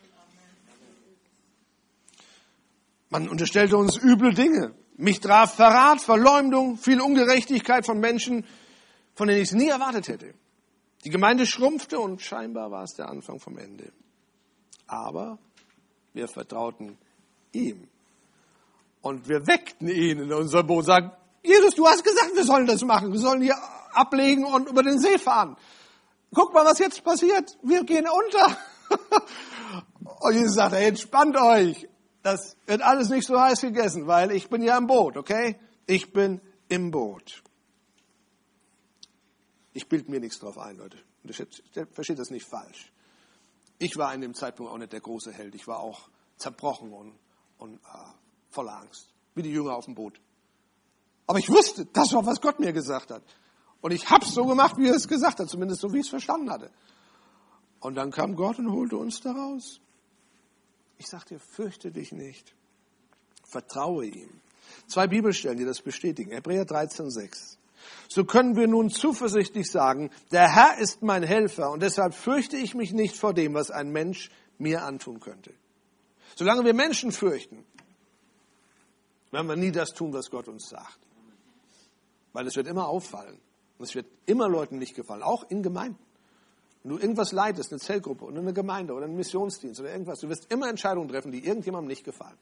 Speaker 1: Man unterstellte uns üble Dinge. Mich traf Verrat, Verleumdung, viel Ungerechtigkeit von Menschen, von denen ich es nie erwartet hätte. Die Gemeinde schrumpfte und scheinbar war es der Anfang vom Ende. Aber wir vertrauten ihm. Und wir weckten ihn in unser Boot, sagen, Jesus, du hast gesagt, wir sollen das machen. Wir sollen hier ablegen und über den See fahren. Guck mal, was jetzt passiert. Wir gehen unter. Und Jesus sagt, hey, entspannt euch. Das wird alles nicht so heiß gegessen, weil ich bin ja im Boot, okay? Ich bin im Boot. Ich bilde mir nichts drauf ein, Leute. Versteht das nicht falsch. Ich war in dem Zeitpunkt auch nicht der große Held. Ich war auch zerbrochen und, und äh, voller Angst. Wie die Jünger auf dem Boot. Aber ich wusste, das war, was Gott mir gesagt hat. Und ich habe es so gemacht, wie er es gesagt hat. Zumindest so, wie ich es verstanden hatte. Und dann kam Gott und holte uns da raus. Ich sage dir, fürchte dich nicht. Vertraue ihm. Zwei Bibelstellen, die das bestätigen. Hebräer dreizehn sechs. So können wir nun zuversichtlich sagen, der Herr ist mein Helfer und deshalb fürchte ich mich nicht vor dem, was ein Mensch mir antun könnte. Solange wir Menschen fürchten, werden wir nie das tun, was Gott uns sagt. Weil es wird immer auffallen. Und es wird immer Leuten nicht gefallen, auch in Gemeinden. Wenn du irgendwas leitest, eine Zellgruppe oder eine Gemeinde oder einen Missionsdienst oder irgendwas, du wirst immer Entscheidungen treffen, die irgendjemandem nicht gefallen.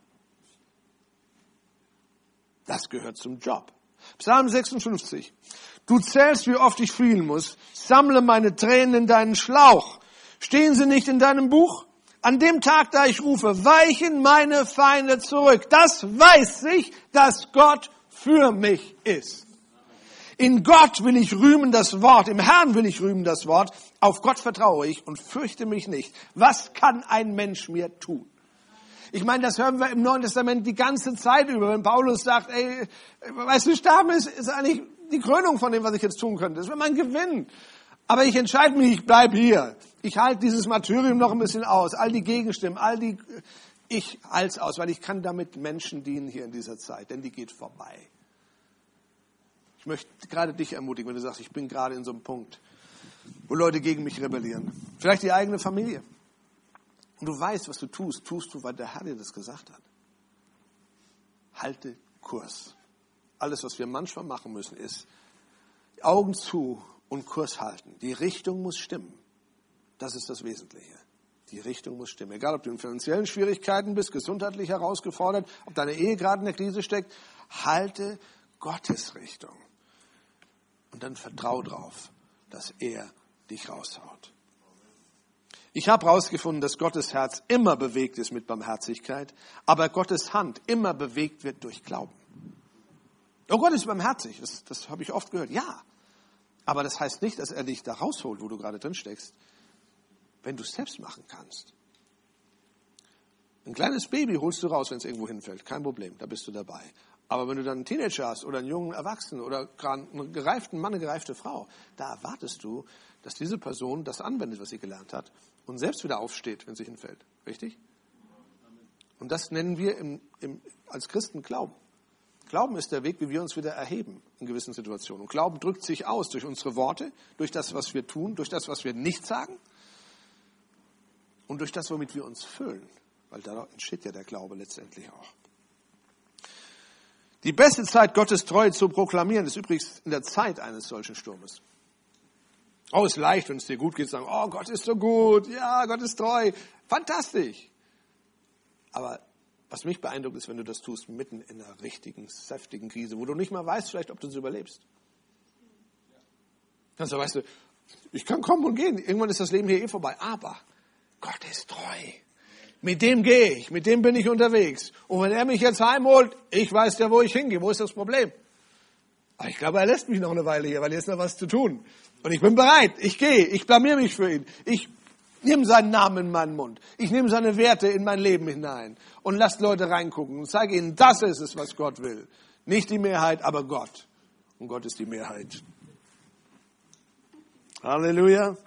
Speaker 1: Das gehört zum Job. Psalm sechsundfünfzig. Du zählst, wie oft ich fliehen muss. Sammle meine Tränen in deinen Schlauch. Stehen sie nicht in deinem Buch? An dem Tag, da ich rufe, weichen meine Feinde zurück. Das weiß ich, dass Gott für mich ist. In Gott will ich rühmen das Wort, im Herrn will ich rühmen das Wort. Auf Gott vertraue ich und fürchte mich nicht. Was kann ein Mensch mir tun? Ich meine, das hören wir im Neuen Testament die ganze Zeit über, wenn Paulus sagt, ey, weißt du, sterben ist, ist eigentlich die Krönung von dem, was ich jetzt tun könnte. Das wäre mein Gewinn. Aber ich entscheide mich, ich bleibe hier. Ich halte dieses Martyrium noch ein bisschen aus. All die Gegenstimmen, all die, ich halte es aus, weil ich kann damit Menschen dienen hier in dieser Zeit, denn die geht vorbei. Ich möchte gerade dich ermutigen, wenn du sagst, ich bin gerade in so einem Punkt, wo Leute gegen mich rebellieren. Vielleicht die eigene Familie. Und du weißt, was du tust, tust du, weil der Herr dir das gesagt hat. Halte Kurs. Alles, was wir manchmal machen müssen, ist Augen zu und Kurs halten. Die Richtung muss stimmen. Das ist das Wesentliche. Die Richtung muss stimmen. Egal, ob du in finanziellen Schwierigkeiten bist, gesundheitlich herausgefordert, ob deine Ehe gerade in der Krise steckt, halte Gottes Richtung. Und dann vertrau drauf, dass er dich raushaut. Ich habe herausgefunden, dass Gottes Herz immer bewegt ist mit Barmherzigkeit, aber Gottes Hand immer bewegt wird durch Glauben. Oh, Gott ist barmherzig, das, das habe ich oft gehört. Ja, aber das heißt nicht, dass er dich da rausholt, wo du gerade drin steckst, wenn du es selbst machen kannst. Ein kleines Baby holst du raus, wenn es irgendwo hinfällt, kein Problem, da bist du dabei. Aber wenn du dann einen Teenager hast oder einen jungen Erwachsenen oder einen gereiften Mann, eine gereifte Frau, da erwartest du, dass diese Person das anwendet, was sie gelernt hat und selbst wieder aufsteht, wenn sie hinfällt. Richtig? Und das nennen wir im, im, als Christen Glauben. Glauben ist der Weg, wie wir uns wieder erheben in gewissen Situationen. Und Glauben drückt sich aus durch unsere Worte, durch das, was wir tun, durch das, was wir nicht sagen und durch das, womit wir uns füllen. Weil da entsteht ja der Glaube letztendlich auch. Die beste Zeit, Gottes Treue zu proklamieren, ist übrigens in der Zeit eines solchen Sturmes. Oh, ist leicht, wenn es dir gut geht, sagen, oh, Gott ist so gut, ja, Gott ist treu, fantastisch. Aber was mich beeindruckt ist, wenn du das tust, mitten in einer richtigen, saftigen Krise, wo du nicht mal weißt, vielleicht, ob du es überlebst. Also weißt du, ich kann kommen und gehen. Irgendwann ist das Leben hier eh vorbei. Aber Gott ist treu. Mit dem gehe ich, mit dem bin ich unterwegs. Und wenn er mich jetzt heimholt, ich weiß ja, wo ich hingehe. Wo ist das Problem? Aber ich glaube, er lässt mich noch eine Weile hier, weil hier ist noch was zu tun. Und ich bin bereit. Ich gehe. Ich blamier mich für ihn. Ich nehme seinen Namen in meinen Mund. Ich nehme seine Werte in mein Leben hinein. Und lasse Leute reingucken und zeige ihnen, das ist es, was Gott will. Nicht die Mehrheit, aber Gott. Und Gott ist die Mehrheit. Halleluja.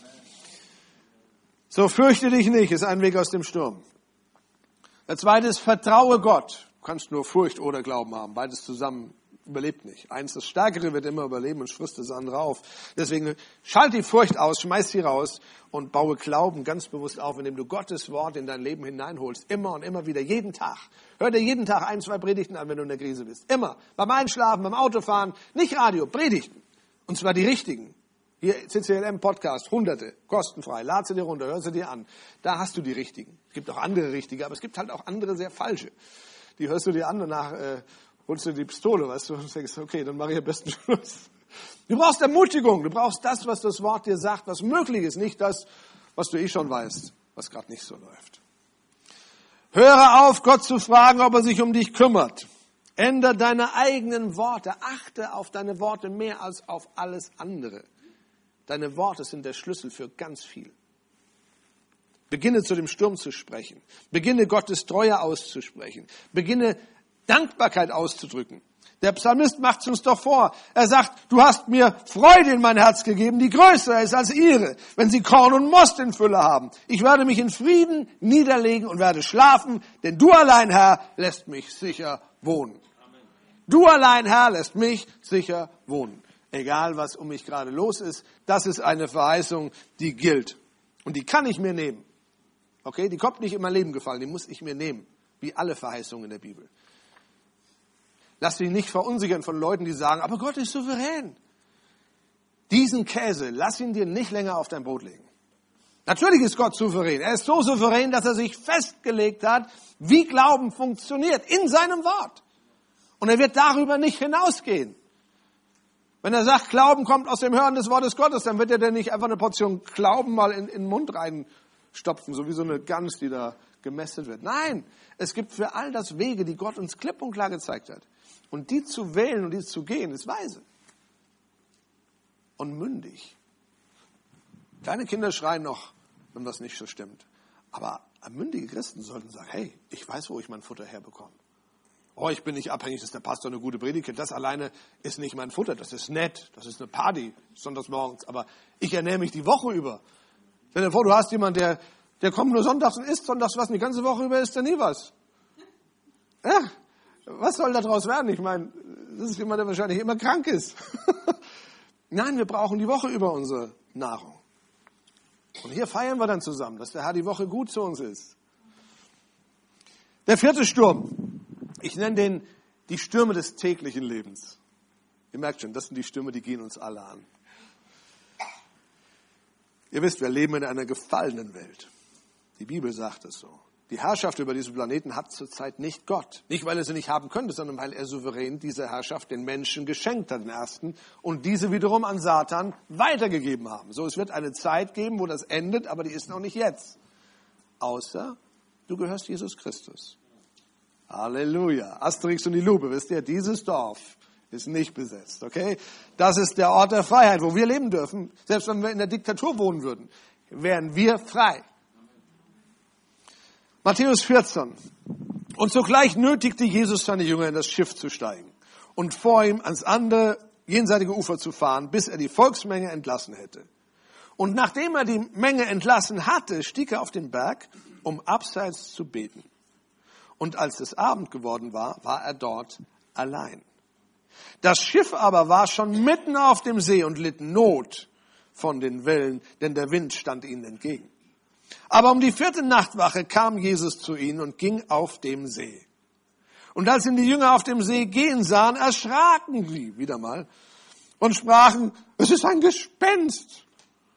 Speaker 1: So, fürchte dich nicht, ist ein Weg aus dem Sturm. Der zweite ist, vertraue Gott. Du kannst nur Furcht oder Glauben haben. Beides zusammen überlebt nicht. Eins, das Stärkere wird immer überleben und frisst das andere auf. Deswegen schalt die Furcht aus, schmeiß sie raus und baue Glauben ganz bewusst auf, indem du Gottes Wort in dein Leben hineinholst. Immer und immer wieder, jeden Tag. Hör dir jeden Tag ein, zwei Predigten an, wenn du in der Krise bist. Immer. Beim Einschlafen, beim Autofahren, nicht Radio, Predigten. Und zwar die richtigen. Hier C C L M-Podcast, hunderte, kostenfrei. Lad sie dir runter, hör sie dir an. Da hast du die richtigen. Es gibt auch andere richtige, aber es gibt halt auch andere sehr falsche. Die hörst du dir an, danach äh, holst du die Pistole, weißt du, und denkst, okay, dann mache ich am besten Schluss. Du brauchst Ermutigung, du brauchst das, was das Wort dir sagt, was möglich ist, nicht das, was du eh schon weißt, was gerade nicht so läuft. Höre auf, Gott zu fragen, ob er sich um dich kümmert. Ändere deine eigenen Worte, achte auf deine Worte mehr als auf alles andere. Deine Worte sind der Schlüssel für ganz viel. Beginne zu dem Sturm zu sprechen. Beginne Gottes Treue auszusprechen. Beginne Dankbarkeit auszudrücken. Der Psalmist macht es uns doch vor. Er sagt, du hast mir Freude in mein Herz gegeben, die größer ist als ihre, wenn sie Korn und Most in Fülle haben. Ich werde mich in Frieden niederlegen und werde schlafen, denn du allein, Herr, lässt mich sicher wohnen. Amen. Du allein, Herr, lässt mich sicher wohnen. Egal, was um mich gerade los ist, das ist eine Verheißung, die gilt. Und die kann ich mir nehmen. Okay, die kommt nicht in mein Leben gefallen, die muss ich mir nehmen. Wie alle Verheißungen in der Bibel. Lass dich nicht verunsichern von Leuten, die sagen, aber Gott ist souverän. Diesen Käse, lass ihn dir nicht länger auf dein Brot legen. Natürlich ist Gott souverän. Er ist so souverän, dass er sich festgelegt hat, wie Glauben funktioniert in seinem Wort. Und er wird darüber nicht hinausgehen. Wenn er sagt, Glauben kommt aus dem Hören des Wortes Gottes, dann wird er denn nicht einfach eine Portion Glauben mal in, in den Mund reinstopfen, so wie so eine Gans, die da gemästet wird. Nein, es gibt für all das Wege, die Gott uns klipp und klar gezeigt hat. Und die zu wählen und die zu gehen, ist weise. Und mündig. Kleine Kinder schreien noch, wenn was nicht so stimmt. Aber mündige Christen sollten sagen, hey, ich weiß, wo ich mein Futter herbekomme. Oh, ich bin nicht abhängig, dass der Pastor eine gute Predigt hat. Das alleine ist nicht mein Futter. Das ist nett. Das ist eine Party, sonntags morgens. Aber ich ernähre mich die Woche über. Stell dir vor, du hast jemanden, der, der kommt nur sonntags und isst sonntags was. Und die ganze Woche über isst er nie was. Ja, was soll daraus werden? Ich meine, das ist jemand, der wahrscheinlich immer krank ist. Nein, wir brauchen die Woche über unsere Nahrung. Und hier feiern wir dann zusammen, dass der Herr die Woche gut zu uns ist. Der vierte Sturm. Ich nenne den die Stürme des täglichen Lebens. Ihr merkt schon, das sind die Stürme, die gehen uns alle an. Ihr wisst, wir leben in einer gefallenen Welt. Die Bibel sagt es so. Die Herrschaft über diesen Planeten hat zurzeit nicht Gott. Nicht, weil er sie nicht haben könnte, sondern weil er souverän diese Herrschaft den Menschen geschenkt hat, den ersten, und diese wiederum an Satan weitergegeben haben. So, es wird eine Zeit geben, wo das endet, aber die ist noch nicht jetzt. Außer du gehörst Jesus Christus. Halleluja. Asterix und die Lupe, wisst ihr, dieses Dorf ist nicht besetzt, okay? Das ist der Ort der Freiheit, wo wir leben dürfen. Selbst wenn wir in der Diktatur wohnen würden, wären wir frei. Matthäus vierzehn. Und sogleich nötigte Jesus seine Jünger, in das Schiff zu steigen und vor ihm ans andere, jenseitige Ufer zu fahren, bis er die Volksmenge entlassen hätte. Und nachdem er die Menge entlassen hatte, stieg er auf den Berg, um abseits zu beten. Und als es Abend geworden war, war er dort allein. Das Schiff aber war schon mitten auf dem See und litt Not von den Wellen, denn der Wind stand ihnen entgegen. Aber um die vierte Nachtwache kam Jesus zu ihnen und ging auf dem See. Und als ihn die Jünger auf dem See gehen sahen, erschraken sie wieder mal und sprachen, es ist ein Gespenst,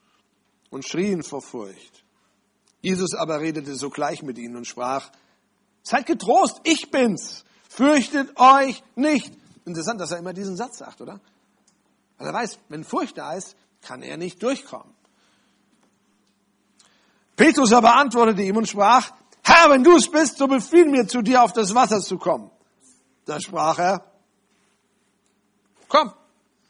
Speaker 1: und schrien vor Furcht. Jesus aber redete sogleich mit ihnen und sprach, Seid getrost, ich bin's. Fürchtet euch nicht. Interessant, dass er immer diesen Satz sagt, oder? Weil er weiß, wenn Furcht da ist, kann er nicht durchkommen. Petrus aber antwortete ihm und sprach, Herr, wenn du es bist, so befiehl mir, zu dir auf das Wasser zu kommen. Da sprach er, komm.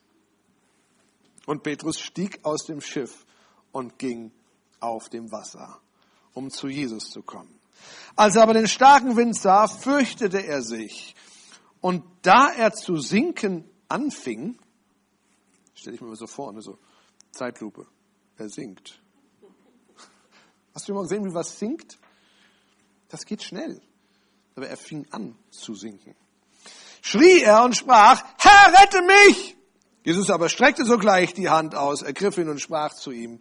Speaker 1: Und Petrus stieg aus dem Schiff und ging auf dem Wasser, um zu Jesus zu kommen. Als er aber den starken Wind sah, fürchtete er sich. Und da er zu sinken anfing, stelle ich mir mal so vor, ne, so Zeitlupe, er sinkt. Hast du mal gesehen, wie was sinkt? Das geht schnell. Aber er fing an zu sinken. Schrie er und sprach, Herr, rette mich! Jesus aber streckte sogleich die Hand aus, ergriff ihn und sprach zu ihm,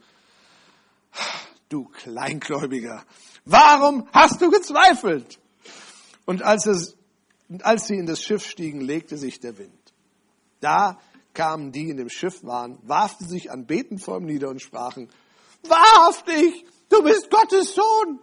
Speaker 1: du Kleingläubiger, warum hast du gezweifelt? Und als, es, als sie in das Schiff stiegen, legte sich der Wind. Da kamen die in dem Schiff waren, warfen sich anbetend vor ihm nieder und sprachen, wahrhaftig, du bist Gottes Sohn.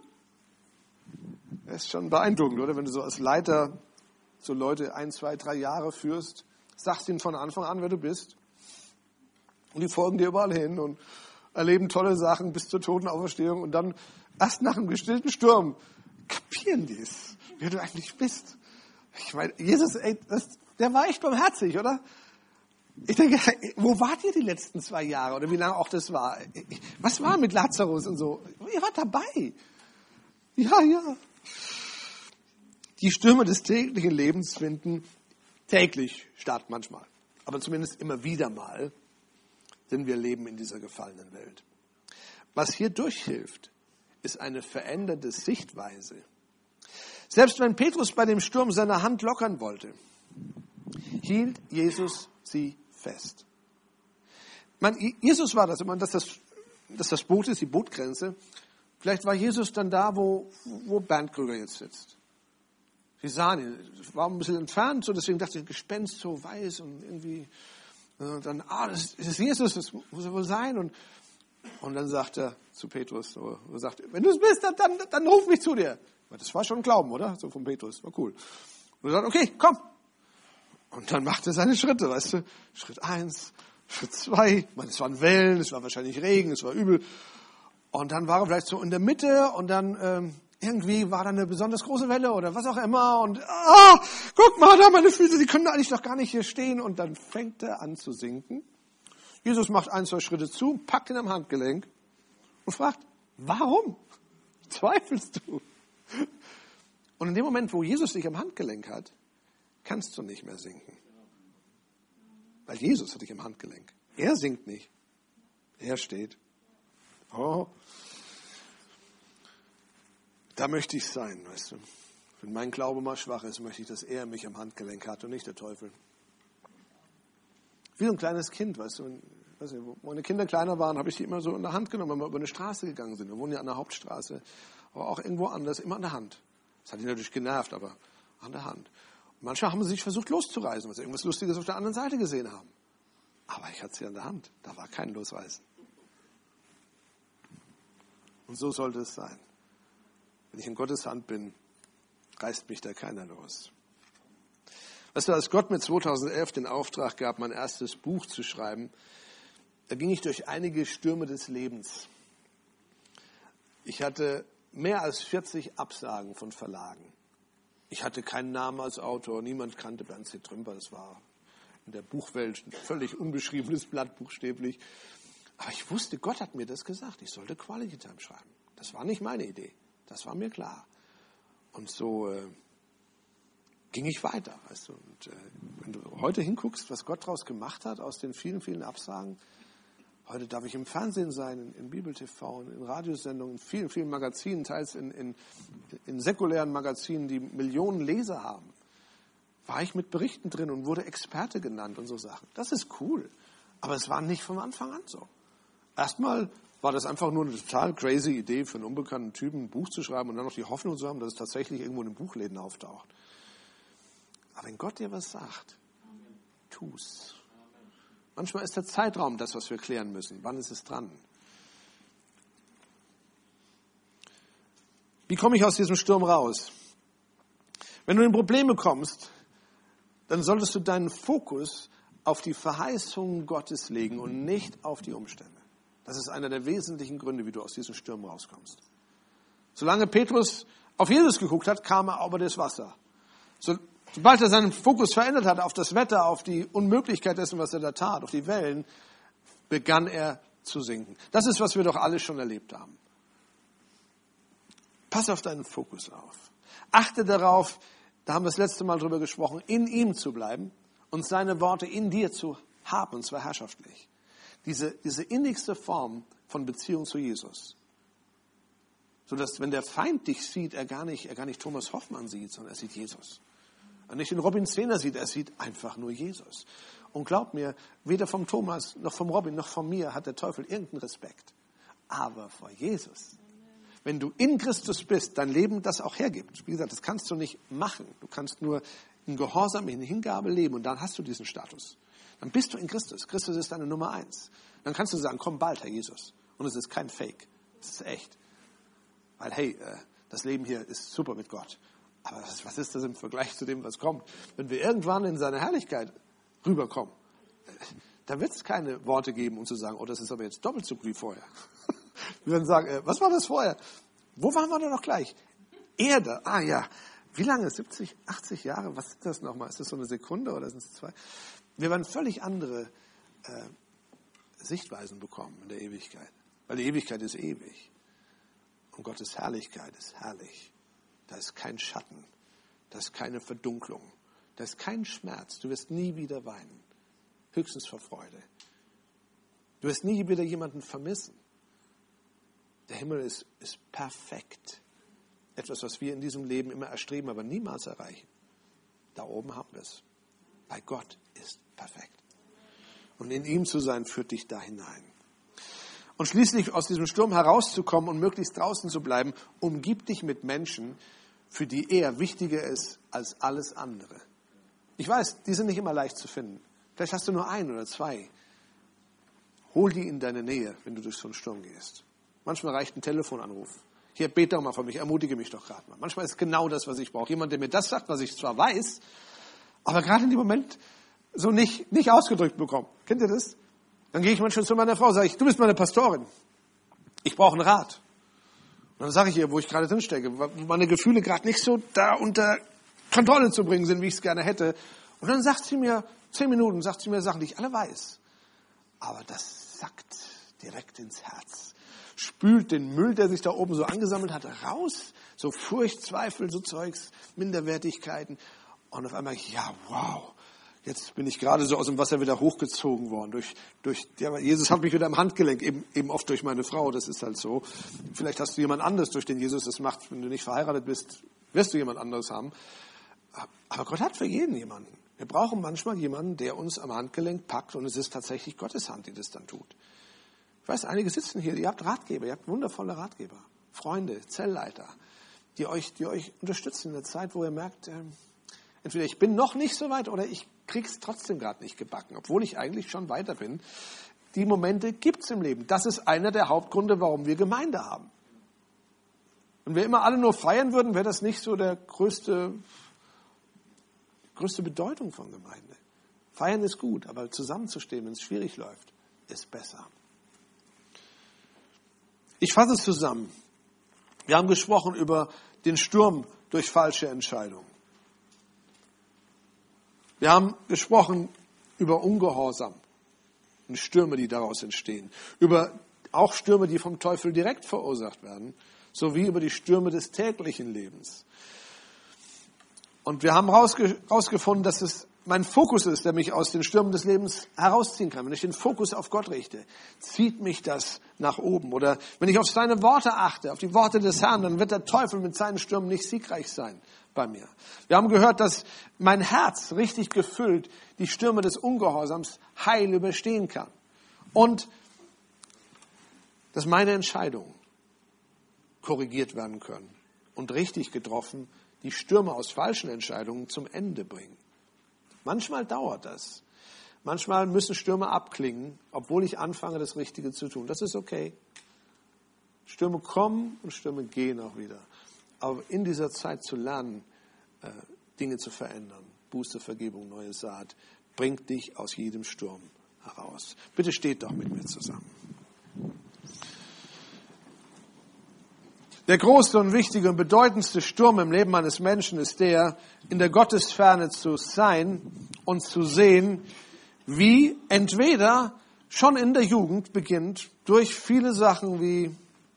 Speaker 1: Das ist schon beeindruckend, oder? Wenn du so als Leiter so Leute ein, zwei, drei Jahre führst, sagst ihnen von Anfang an, wer du bist. Und die folgen dir überall hin und erleben tolle Sachen bis zur Totenauferstehung. Und dann erst nach einem gestillten Sturm kapieren die es, wer du eigentlich bist. Ich meine, Jesus, ey, das, der war echt barmherzig, oder? Ich denke, wo wart ihr die letzten zwei Jahre? Oder wie lange auch das war? Was war mit Lazarus und so? Ihr wart dabei. Ja, ja. Die Stürme des täglichen Lebens finden täglich statt manchmal. Aber zumindest immer wieder mal, denn wir leben in dieser gefallenen Welt. Was hier durchhilft, ist eine veränderte Sichtweise. Selbst wenn Petrus bei dem Sturm seine Hand lockern wollte, hielt Jesus sie fest. Man, Jesus war das, ich meine, dass das, dass das Boot ist, die Bootgrenze. Vielleicht war Jesus dann da, wo, wo Bernd Krüger jetzt sitzt. Sie sahen ihn, es war ein bisschen entfernt, so deswegen dachte ich, Gespenst so weiß und irgendwie, und dann, ah, das ist Jesus, das muss er wohl sein. Und, und dann sagt er zu Petrus, so, er sagt, wenn du es bist, dann, dann, dann ruf mich zu dir. Das war schon Glauben, oder? So von Petrus, war cool. Und er sagt, okay, komm. Und dann macht er seine Schritte, weißt du, Schritt eins, Schritt zwei, ich meine, es waren Wellen, es war wahrscheinlich Regen, es war übel. Und dann war er vielleicht so in der Mitte und dann ähm, irgendwie war da eine besonders große Welle oder was auch immer. Und ah, guck mal, da meine Füße, die können eigentlich noch gar nicht hier stehen. Und dann fängt er an zu sinken. Jesus macht ein, zwei Schritte zu, packt ihn am Handgelenk und fragt, warum zweifelst du? Und in dem Moment, wo Jesus dich am Handgelenk hat, kannst du nicht mehr sinken. Weil Jesus hat dich am Handgelenk. Er sinkt nicht. Er steht. Oh, da möchte ich sein, weißt du. Wenn mein Glaube mal schwach ist, möchte ich, dass er mich am Handgelenk hat und nicht der Teufel. Wie so ein kleines Kind, weißt du. Wenn, weiß nicht, wo meine Kinder kleiner waren, habe ich die immer so in der Hand genommen, wenn wir über eine Straße gegangen sind. Wir wohnen ja an der Hauptstraße, aber auch irgendwo anders, immer an der Hand. Das hat ihn natürlich genervt, aber an der Hand. Und manchmal haben sie sich versucht loszureißen, weil sie irgendwas Lustiges auf der anderen Seite gesehen haben. Aber ich hatte sie an der Hand. Da war kein Losreißen. Und so sollte es sein. Wenn ich in Gottes Hand bin, reißt mich da keiner los. Weißt du, als Gott mir zweitausendelf den Auftrag gab, mein erstes Buch zu schreiben, da ging ich durch einige Stürme des Lebens. Ich hatte mehr als vierzig Absagen von Verlagen. Ich hatte keinen Namen als Autor, niemand kannte Bernd C. Trümper, das war in der Buchwelt ein völlig unbeschriebenes Blatt, buchstäblich. Aber ich wusste, Gott hat mir das gesagt, ich sollte Quality Time schreiben. Das war nicht meine Idee, das war mir klar. Und so äh, ging ich weiter. Weißt du? Und äh, wenn du heute hinguckst, was Gott daraus gemacht hat, aus den vielen, vielen Absagen, heute darf ich im Fernsehen sein, in, in Bibel T V, in Radiosendungen, in vielen, vielen Magazinen, teils in, in, in säkulären Magazinen, die Millionen Leser haben, war ich mit Berichten drin und wurde Experte genannt und so Sachen. Das ist cool, aber es war nicht von Anfang an so. Erstmal war das einfach nur eine total crazy Idee für einen unbekannten Typen, ein Buch zu schreiben und dann noch die Hoffnung zu haben, dass es tatsächlich irgendwo in den Buchläden auftaucht. Aber wenn Gott dir was sagt, tu's. Manchmal ist der Zeitraum das, was wir klären müssen. Wann ist es dran? Wie komme ich aus diesem Sturm raus? Wenn du in Probleme kommst, dann solltest du deinen Fokus auf die Verheißungen Gottes legen und nicht auf die Umstände. Das ist einer der wesentlichen Gründe, wie du aus diesen Stürmen rauskommst. Solange Petrus auf Jesus geguckt hat, kam er über das Wasser. So, sobald er seinen Fokus verändert hat auf das Wetter, auf die Unmöglichkeit dessen, was er da tat, auf die Wellen, begann er zu sinken. Das ist, was wir doch alle schon erlebt haben. Pass auf deinen Fokus auf. Achte darauf, da haben wir das letzte Mal drüber gesprochen, in ihm zu bleiben und seine Worte in dir zu haben, und zwar herrschaftlich. Diese, diese innigste Form von Beziehung zu Jesus. Sodass, wenn der Feind dich sieht, er gar nicht, er gar nicht Thomas Hoffmann sieht, sondern er sieht Jesus. Und nicht den Robin Zehner sieht, er sieht einfach nur Jesus. Und glaub mir, weder vom Thomas, noch vom Robin, noch von mir hat der Teufel irgendeinen Respekt. Aber vor Jesus. Wenn du in Christus bist, dein Leben das auch hergibt. Wie gesagt, das kannst du nicht machen. Du kannst nur in Gehorsam, in Hingabe leben und dann hast du diesen Status. Dann bist du in Christus. Christus ist deine Nummer eins. Dann kannst du sagen, komm bald, Herr Jesus. Und es ist kein Fake. Es ist echt. Weil, hey, das Leben hier ist super mit Gott. Aber was ist das im Vergleich zu dem, was kommt? Wenn wir irgendwann in seine Herrlichkeit rüberkommen, da wird es keine Worte geben, um zu sagen, oh, das ist aber jetzt doppelt so gut wie vorher. Wir werden sagen, was war das vorher? Wo waren wir denn noch gleich? Erde, ah ja. Wie lange? siebzig, achtzig Jahre? Was ist das nochmal? Ist das so eine Sekunde oder sind es zwei? Wir werden völlig andere äh, Sichtweisen bekommen in der Ewigkeit. Weil die Ewigkeit ist ewig. Und Gottes Herrlichkeit ist herrlich. Da ist kein Schatten. Da ist keine Verdunklung. Da ist kein Schmerz. Du wirst nie wieder weinen. Höchstens vor Freude. Du wirst nie wieder jemanden vermissen. Der Himmel ist, ist perfekt. Etwas, was wir in diesem Leben immer erstreben, aber niemals erreichen. Da oben haben wir es. Bei Gott ist perfekt. Und in ihm zu sein, führt dich da hinein. Und schließlich aus diesem Sturm herauszukommen und möglichst draußen zu bleiben, umgib dich mit Menschen, für die er wichtiger ist als alles andere. Ich weiß, die sind nicht immer leicht zu finden. Vielleicht hast du nur ein oder zwei. Hol die in deine Nähe, wenn du durch so einen Sturm gehst. Manchmal reicht ein Telefonanruf. Hier, bete doch mal für mich, ermutige mich doch gerade mal. Manchmal ist genau das, was ich brauche. Jemand, der mir das sagt, was ich zwar weiß, aber gerade in dem Moment so nicht, nicht ausgedrückt bekomme. Kennt ihr das? Dann gehe ich manchmal zu meiner Frau, sage ich, du bist meine Pastorin. Ich brauche einen Rat. Und dann sage ich ihr, wo ich gerade drin stecke, wo meine Gefühle gerade nicht so da unter Kontrolle zu bringen sind, wie ich es gerne hätte. Und dann sagt sie mir, zehn Minuten, sagt sie mir Sachen, die ich alle weiß. Aber das sackt direkt ins Herz. Spült den Müll, der sich da oben so angesammelt hat, raus. So Furcht, Zweifel, so Zeugs, Minderwertigkeiten. Und auf einmal, ja, wow. Jetzt bin ich gerade so aus dem Wasser wieder hochgezogen worden. Durch, durch, ja, Jesus hat mich wieder am Handgelenk, eben, eben oft durch meine Frau, das ist halt so. Vielleicht hast du jemand anderes, durch den Jesus das macht. Wenn du nicht verheiratet bist, wirst du jemand anderes haben. Aber Gott hat für jeden jemanden. Wir brauchen manchmal jemanden, der uns am Handgelenk packt und es ist tatsächlich Gottes Hand, die das dann tut. Ich weiß, einige sitzen hier, ihr habt Ratgeber, ihr habt wundervolle Ratgeber, Freunde, Zellleiter, die euch, die euch unterstützen in der Zeit, wo ihr merkt, äh, entweder ich bin noch nicht so weit oder ich krieg's trotzdem gerade nicht gebacken, obwohl ich eigentlich schon weiter bin. Die Momente gibt's im Leben. Das ist einer der Hauptgründe, warum wir Gemeinde haben. Wenn wir immer alle nur feiern würden, wäre das nicht so der größte, größte Bedeutung von Gemeinde. Feiern ist gut, aber zusammenzustehen, wenn es schwierig läuft, ist besser. Ich fasse es zusammen. Wir haben gesprochen über den Sturm durch falsche Entscheidungen. Wir haben gesprochen über Ungehorsam und Stürme, die daraus entstehen. Über auch Stürme, die vom Teufel direkt verursacht werden, sowie über die Stürme des täglichen Lebens. Und wir haben herausgefunden, dass es mein Fokus ist, der mich aus den Stürmen des Lebens herausziehen kann. Wenn ich den Fokus auf Gott richte, zieht mich das nach oben. Oder wenn ich auf seine Worte achte, auf die Worte des Herrn, dann wird der Teufel mit seinen Stürmen nicht siegreich sein bei mir. Wir haben gehört, dass mein Herz richtig gefüllt die Stürme des Ungehorsams heil überstehen kann. Und dass meine Entscheidungen korrigiert werden können und richtig getroffen die Stürme aus falschen Entscheidungen zum Ende bringen. Manchmal dauert das. Manchmal müssen Stürme abklingen, obwohl ich anfange, das Richtige zu tun. Das ist okay. Stürme kommen und Stürme gehen auch wieder. Aber in dieser Zeit zu lernen, äh, Dinge zu verändern. Buße, Vergebung, neue Saat bringt dich aus jedem Sturm heraus. Bitte steht doch mit mir zusammen. Der große und wichtige und bedeutendste Sturm im Leben eines Menschen ist der, in der Gottesferne zu sein und zu sehen, wie entweder schon in der Jugend beginnt, durch viele Sachen wie,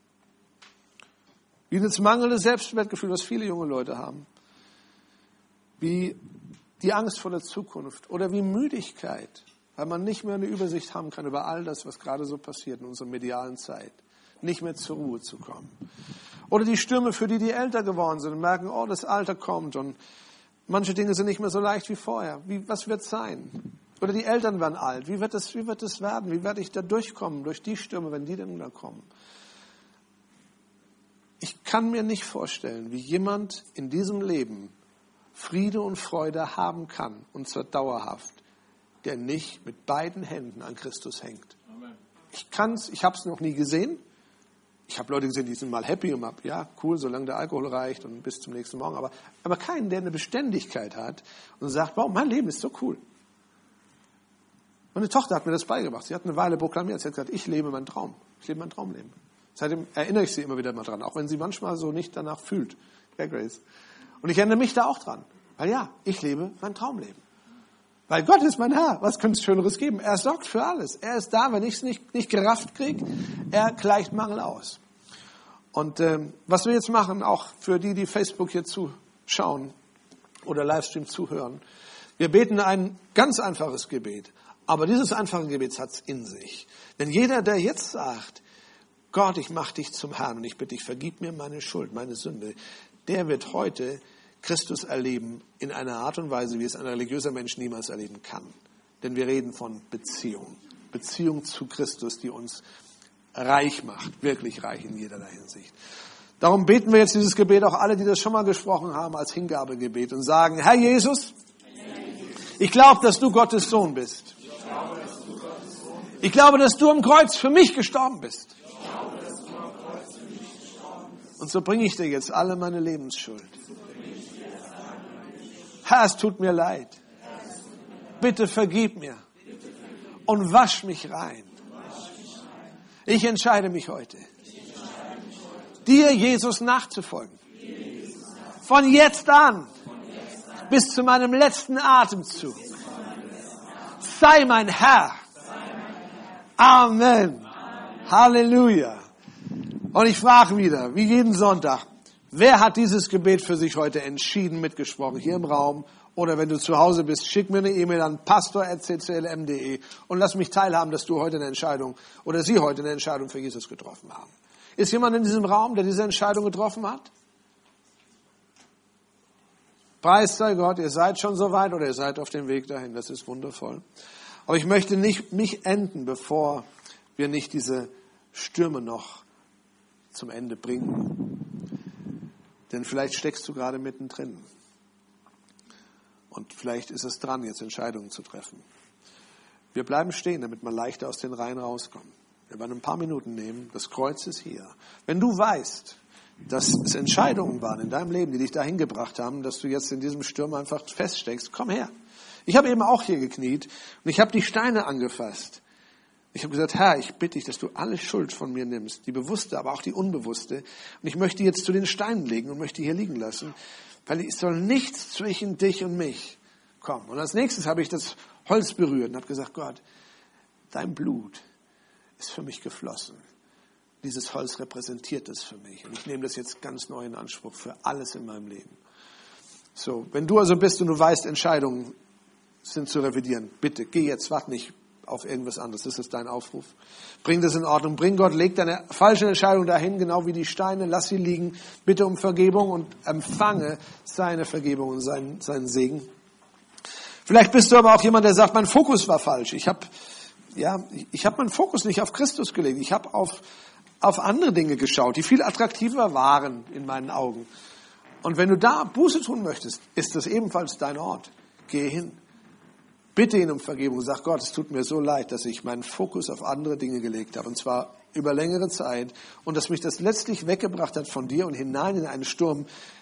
Speaker 1: wie das mangelnde Selbstwertgefühl, was viele junge Leute haben, wie die Angst vor der Zukunft oder wie Müdigkeit, weil man nicht mehr eine Übersicht haben kann über all das, was gerade so passiert in unserer medialen Zeit, nicht mehr zur Ruhe zu kommen. Oder die Stürme, für die die älter geworden sind und merken, oh, das Alter kommt und manche Dinge sind nicht mehr so leicht wie vorher. Wie, was wird sein? Oder die Eltern werden alt. Wie wird es, wie wird es werden? Wie werde ich da durchkommen, durch die Stürme, wenn die denn da kommen? Ich kann mir nicht vorstellen, wie jemand in diesem Leben Friede und Freude haben kann, und zwar dauerhaft, der nicht mit beiden Händen an Christus hängt. Amen. Ich kann's, ich habe es noch nie gesehen. Ich habe Leute gesehen, die sind mal happy und hab, ja, cool, solange der Alkohol reicht und bis zum nächsten Morgen. Aber, aber keinen, der eine Beständigkeit hat und sagt, wow, mein Leben ist so cool. Meine Tochter hat mir das beigebracht. Sie hat eine Weile proklamiert. Sie hat gesagt, ich lebe meinen Traum. Ich lebe mein Traumleben. Seitdem erinnere ich sie immer wieder mal dran, auch wenn sie manchmal so nicht danach fühlt. Ja, Grace. Und ich erinnere mich da auch dran. Weil ja, ich lebe mein Traumleben. Weil Gott ist mein Herr. Was könnte es Schöneres geben? Er sorgt für alles. Er ist da, wenn ich es nicht, nicht gerafft kriege. Er gleicht Mangel aus. Und ähm, was wir jetzt machen, auch für die, die Facebook hier zuschauen oder Livestream zuhören, wir beten ein ganz einfaches Gebet. Aber dieses einfache Gebet hat es in sich. Denn jeder, der jetzt sagt, Gott, ich mache dich zum Herrn und ich bitte dich, vergib mir meine Schuld, meine Sünde, der wird heute Christus erleben in einer Art und Weise, wie es ein religiöser Mensch niemals erleben kann. Denn wir reden von Beziehung. Beziehung zu Christus, die uns reich macht, wirklich reich in jederlei Hinsicht. Darum beten wir jetzt dieses Gebet, auch alle, die das schon mal gesprochen haben, als Hingabegebet und sagen, Herr Jesus, ich glaube, dass du Gottes Sohn bist. Ich glaube, dass du am Kreuz für mich gestorben bist. Und so bringe ich dir jetzt alle meine Lebensschuld. Herr, es tut mir leid. Bitte vergib mir und wasch mich rein. Ich entscheide mich heute, dir, Jesus, nachzufolgen. Von jetzt an bis zu meinem letzten Atemzug. Sei mein Herr. Amen. Halleluja. Und ich frage wieder, wie jeden Sonntag, wer hat dieses Gebet für sich heute entschieden mitgesprochen, hier im Raum? Oder wenn du zu Hause bist, schick mir eine E-Mail an pastor at c c l m punkt d e und lass mich teilhaben, dass du heute eine Entscheidung oder Sie heute eine Entscheidung für Jesus getroffen haben. Ist jemand in diesem Raum, der diese Entscheidung getroffen hat? Preis sei Gott, ihr seid schon so weit oder ihr seid auf dem Weg dahin. Das ist wundervoll. Aber ich möchte nicht mich enden, bevor wir nicht diese Stürme noch zum Ende bringen. Denn vielleicht steckst du gerade mittendrin. Und vielleicht ist es dran, jetzt Entscheidungen zu treffen. Wir bleiben stehen, damit man leichter aus den Reihen rauskommt. Wir werden ein paar Minuten nehmen. Das Kreuz ist hier. Wenn du weißt, dass es Entscheidungen waren in deinem Leben, die dich dahin gebracht haben, dass du jetzt in diesem Sturm einfach feststeckst, komm her. Ich habe eben auch hier gekniet und ich habe die Steine angefasst. Ich habe gesagt, Herr, ich bitte dich, dass du alle Schuld von mir nimmst, die bewusste, aber auch die unbewusste. Und ich möchte jetzt zu den Steinen legen und möchte hier liegen lassen, weil es soll nichts zwischen dich und mich kommen. Und als nächstes habe ich das Holz berührt und habe gesagt, Gott, dein Blut ist für mich geflossen. Dieses Holz repräsentiert es für mich. Und ich nehme das jetzt ganz neu in Anspruch für alles in meinem Leben. So, wenn du also bist und du weißt, Entscheidungen sind zu revidieren, bitte, geh jetzt, warte nicht auf irgendwas anderes. Das ist dein Aufruf. Bring das in Ordnung. Bring Gott, leg deine falsche Entscheidung dahin, genau wie die Steine. Lass sie liegen. Bitte um Vergebung und empfange seine Vergebung und seinen, seinen Segen. Vielleicht bist du aber auch jemand, der sagt, mein Fokus war falsch. Ich habe ja, ich habe meinen Fokus nicht auf Christus gelegt. Ich habe auf, auf andere Dinge geschaut, die viel attraktiver waren in meinen Augen. Und wenn du da Buße tun möchtest, ist das ebenfalls dein Ort. Geh hin. Bitte ihn um Vergebung. Sag Gott, es tut mir so leid, dass ich meinen Fokus auf andere Dinge gelegt habe. Und zwar über längere Zeit. Und dass mich das letztlich weggebracht hat von dir und hinein in einen Sturm,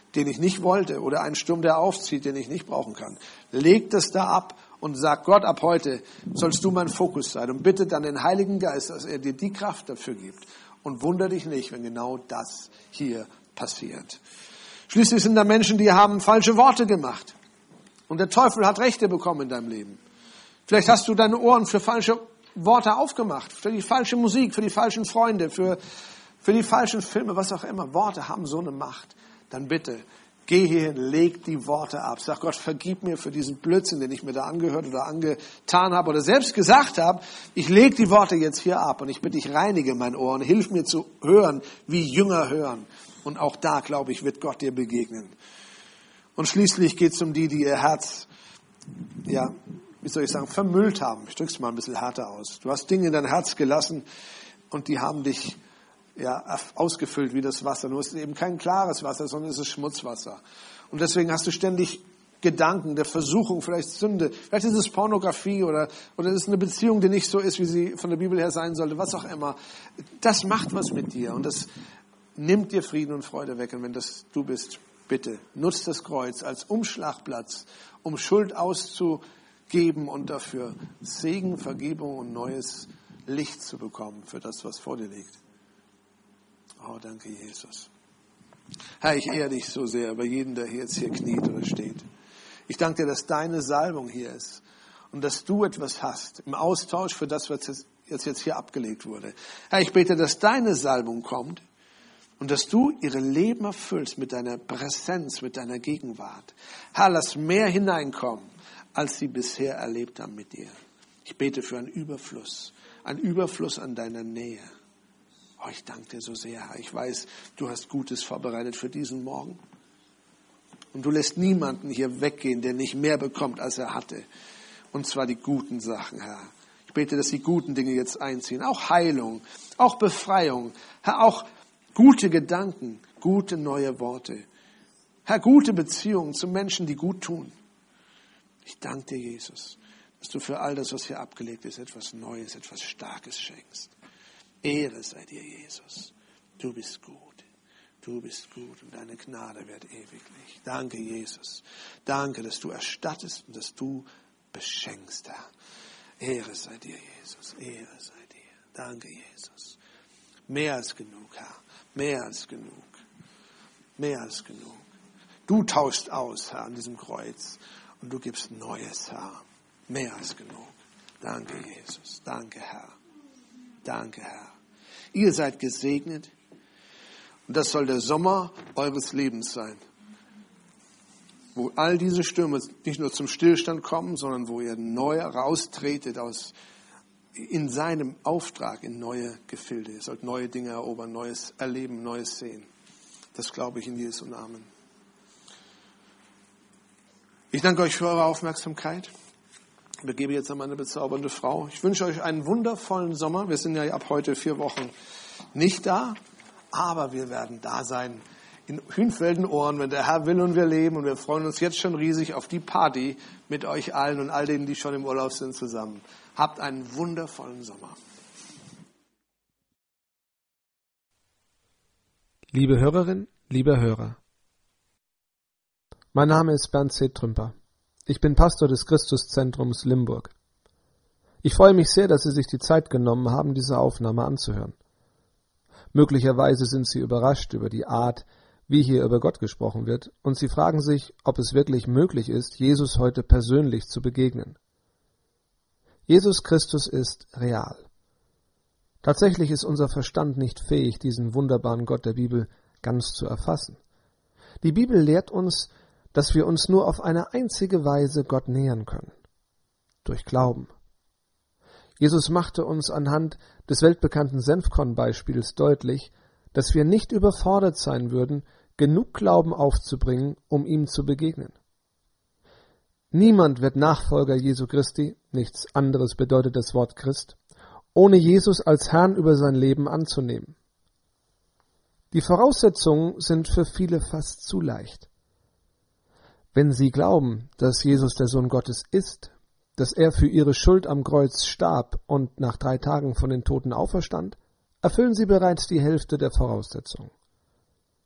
Speaker 1: den ich nicht wollte, oder einen Sturm, der aufzieht, den ich nicht brauchen kann. Leg das da ab und sag Gott, ab heute sollst du mein Fokus sein. Und bitte dann den Heiligen Geist, dass er dir die Kraft dafür gibt. Und wundere dich nicht, wenn genau das hier passiert. Schließlich sind da Menschen, die haben falsche Worte gemacht. Und der Teufel hat Rechte bekommen in deinem Leben. Vielleicht hast du deine Ohren für falsche Worte aufgemacht, für die falsche Musik, für die falschen Freunde, für, für die falschen Filme, was auch immer. Worte haben so eine Macht. Dann bitte, geh hierhin, leg die Worte ab. Sag Gott, vergib mir für diesen Blödsinn, den ich mir da angehört oder angetan habe oder selbst gesagt habe. Ich leg die Worte jetzt hier ab und ich bitte dich, reinige mein Ohr und hilf mir zu hören, wie Jünger hören. Und auch da, glaube ich, wird Gott dir begegnen. Und schließlich geht es um die, die ihr Herz, ja, wie soll ich sagen, vermüllt haben. Ich drücke es mal ein bisschen härter aus. Du hast Dinge in dein Herz gelassen und die haben dich ja, ausgefüllt wie das Wasser. Nur ist es eben kein klares Wasser, sondern es ist Schmutzwasser. Und deswegen hast du ständig Gedanken der Versuchung, vielleicht Sünde, vielleicht ist es Pornografie oder, oder es ist eine Beziehung, die nicht so ist, wie sie von der Bibel her sein sollte, was auch immer. Das macht was mit dir und das nimmt dir Frieden und Freude weg. Und wenn das du bist, bitte, nutzt das Kreuz als Umschlagplatz, um Schuld auszugeben und dafür Segen, Vergebung und neues Licht zu bekommen für das, was vor dir liegt. Oh, danke, Jesus. Herr, ich ehre dich so sehr über jeden, der jetzt hier kniet oder steht. Ich danke dir, dass deine Salbung hier ist und dass du etwas hast im Austausch für das, was jetzt, jetzt, jetzt hier abgelegt wurde. Herr, ich bete, dass deine Salbung kommt und dass du ihre Leben erfüllst mit deiner Präsenz, mit deiner Gegenwart. Herr, lass mehr hineinkommen, als sie bisher erlebt haben mit dir. Ich bete für einen Überfluss, einen Überfluss an deiner Nähe. Oh, ich danke dir so sehr, Herr. Ich weiß, du hast Gutes vorbereitet für diesen Morgen. Und du lässt niemanden hier weggehen, der nicht mehr bekommt, als er hatte. Und zwar die guten Sachen, Herr. Ich bete, dass die guten Dinge jetzt einziehen. Auch Heilung, auch Befreiung. Herr, auch gute Gedanken, gute neue Worte. Herr, gute Beziehungen zu Menschen, die gut tun. Ich danke dir, Jesus, dass du für all das, was hier abgelegt ist, etwas Neues, etwas Starkes schenkst. Ehre sei dir, Jesus. Du bist gut. Du bist gut und deine Gnade wird ewiglich. Danke, Jesus. Danke, dass du erstattest und dass du beschenkst, Herr. Ehre sei dir, Jesus. Ehre sei dir. Danke, Jesus. Mehr als genug, Herr. Mehr als genug. Mehr als genug. Du tauschst aus, Herr, an diesem Kreuz und du gibst Neues, Herr. Mehr als genug. Danke, Jesus. Danke, Herr. Danke, Herr. Ihr seid gesegnet und das soll der Sommer eures Lebens sein, wo all diese Stürme nicht nur zum Stillstand kommen, sondern wo ihr neu raustretet aus, in seinem Auftrag in neue Gefilde. Ihr sollt neue Dinge erobern, Neues erleben, Neues sehen. Das glaube ich in Jesu Namen. Ich danke euch für eure Aufmerksamkeit. Ich übergebe jetzt an meine bezaubernde Frau. Ich wünsche euch einen wundervollen Sommer. Wir sind ja ab heute vier Wochen nicht da, aber wir werden da sein in Hünfelden-Ohren, wenn der Herr will und wir leben. Und wir freuen uns jetzt schon riesig auf die Party mit euch allen und all denen, die schon im Urlaub sind, zusammen. Habt einen wundervollen Sommer.
Speaker 2: Liebe Hörerin, lieber Hörer, mein Name ist Bernd C. Trümper. Ich bin Pastor des Christuszentrums Limburg. Ich freue mich sehr, dass Sie sich die Zeit genommen haben, diese Aufnahme anzuhören. Möglicherweise sind Sie überrascht über die Art, wie hier über Gott gesprochen wird, und Sie fragen sich, ob es wirklich möglich ist, Jesus heute persönlich zu begegnen. Jesus Christus ist real. Tatsächlich ist unser Verstand nicht fähig, diesen wunderbaren Gott der Bibel ganz zu erfassen. Die Bibel lehrt uns, dass wir uns nur auf eine einzige Weise Gott nähern können: durch Glauben. Jesus machte uns anhand des weltbekannten Senfkorn-Beispiels deutlich, dass wir nicht überfordert sein würden, genug Glauben aufzubringen, um ihm zu begegnen. Niemand wird Nachfolger Jesu Christi, nichts anderes bedeutet das Wort Christ, ohne Jesus als Herrn über sein Leben anzunehmen. Die Voraussetzungen sind für viele fast zu leicht. Wenn sie glauben, dass Jesus der Sohn Gottes ist, dass er für ihre Schuld am Kreuz starb und nach drei Tagen von den Toten auferstand, erfüllen sie bereits die Hälfte der Voraussetzungen.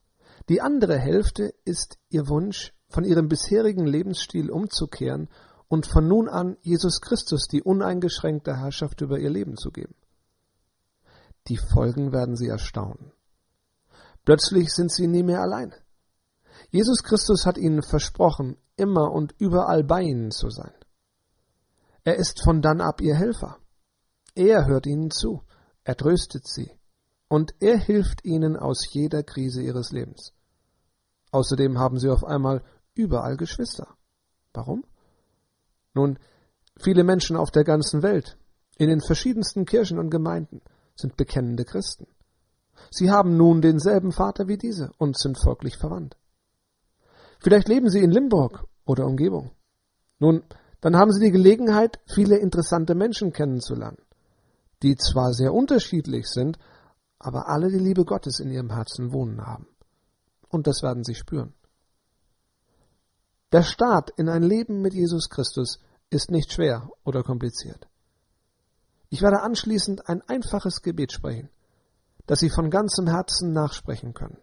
Speaker 2: Die andere Hälfte ist ihr Wunsch, von ihrem bisherigen Lebensstil umzukehren und von nun an Jesus Christus die uneingeschränkte Herrschaft über ihr Leben zu geben. Die Folgen werden sie erstaunen. Plötzlich sind sie nie mehr allein. Jesus Christus hat ihnen versprochen, immer und überall bei ihnen zu sein. Er ist von dann ab ihr Helfer. Er hört ihnen zu, er tröstet sie und er hilft ihnen aus jeder Krise ihres Lebens. Außerdem haben sie auf einmal überall Geschwister. Warum? Nun, viele Menschen auf der ganzen Welt, in den verschiedensten Kirchen und Gemeinden, sind bekennende Christen. Sie haben nun denselben Vater wie diese und sind folglich verwandt. Vielleicht leben sie in Limburg oder Umgebung. Nun, dann haben sie die Gelegenheit, viele interessante Menschen kennenzulernen, die zwar sehr unterschiedlich sind, aber alle die Liebe Gottes in ihrem Herzen wohnen haben. Und das werden sie spüren. Der Start in ein Leben mit Jesus Christus ist nicht schwer oder kompliziert. Ich werde anschließend ein einfaches Gebet sprechen, das Sie von ganzem Herzen nachsprechen können.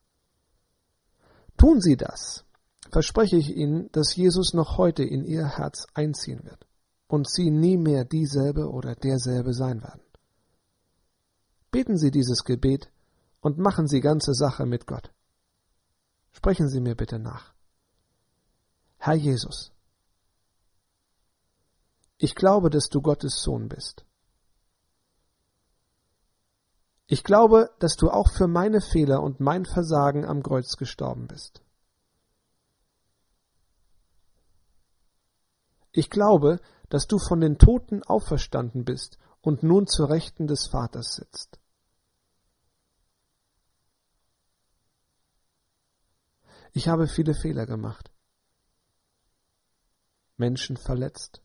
Speaker 2: Tun Sie das, verspreche ich Ihnen, dass Jesus noch heute in Ihr Herz einziehen wird und Sie nie mehr dieselbe oder derselbe sein werden. Beten Sie dieses Gebet und machen Sie ganze Sache mit Gott. Sprechen Sie mir bitte nach. Herr Jesus, ich glaube, dass du Gottes Sohn bist. Ich glaube, dass du auch für meine Fehler und mein Versagen am Kreuz gestorben bist. Ich glaube, dass du von den Toten auferstanden bist und nun zur Rechten des Vaters sitzt. Ich habe viele Fehler gemacht, Menschen verletzt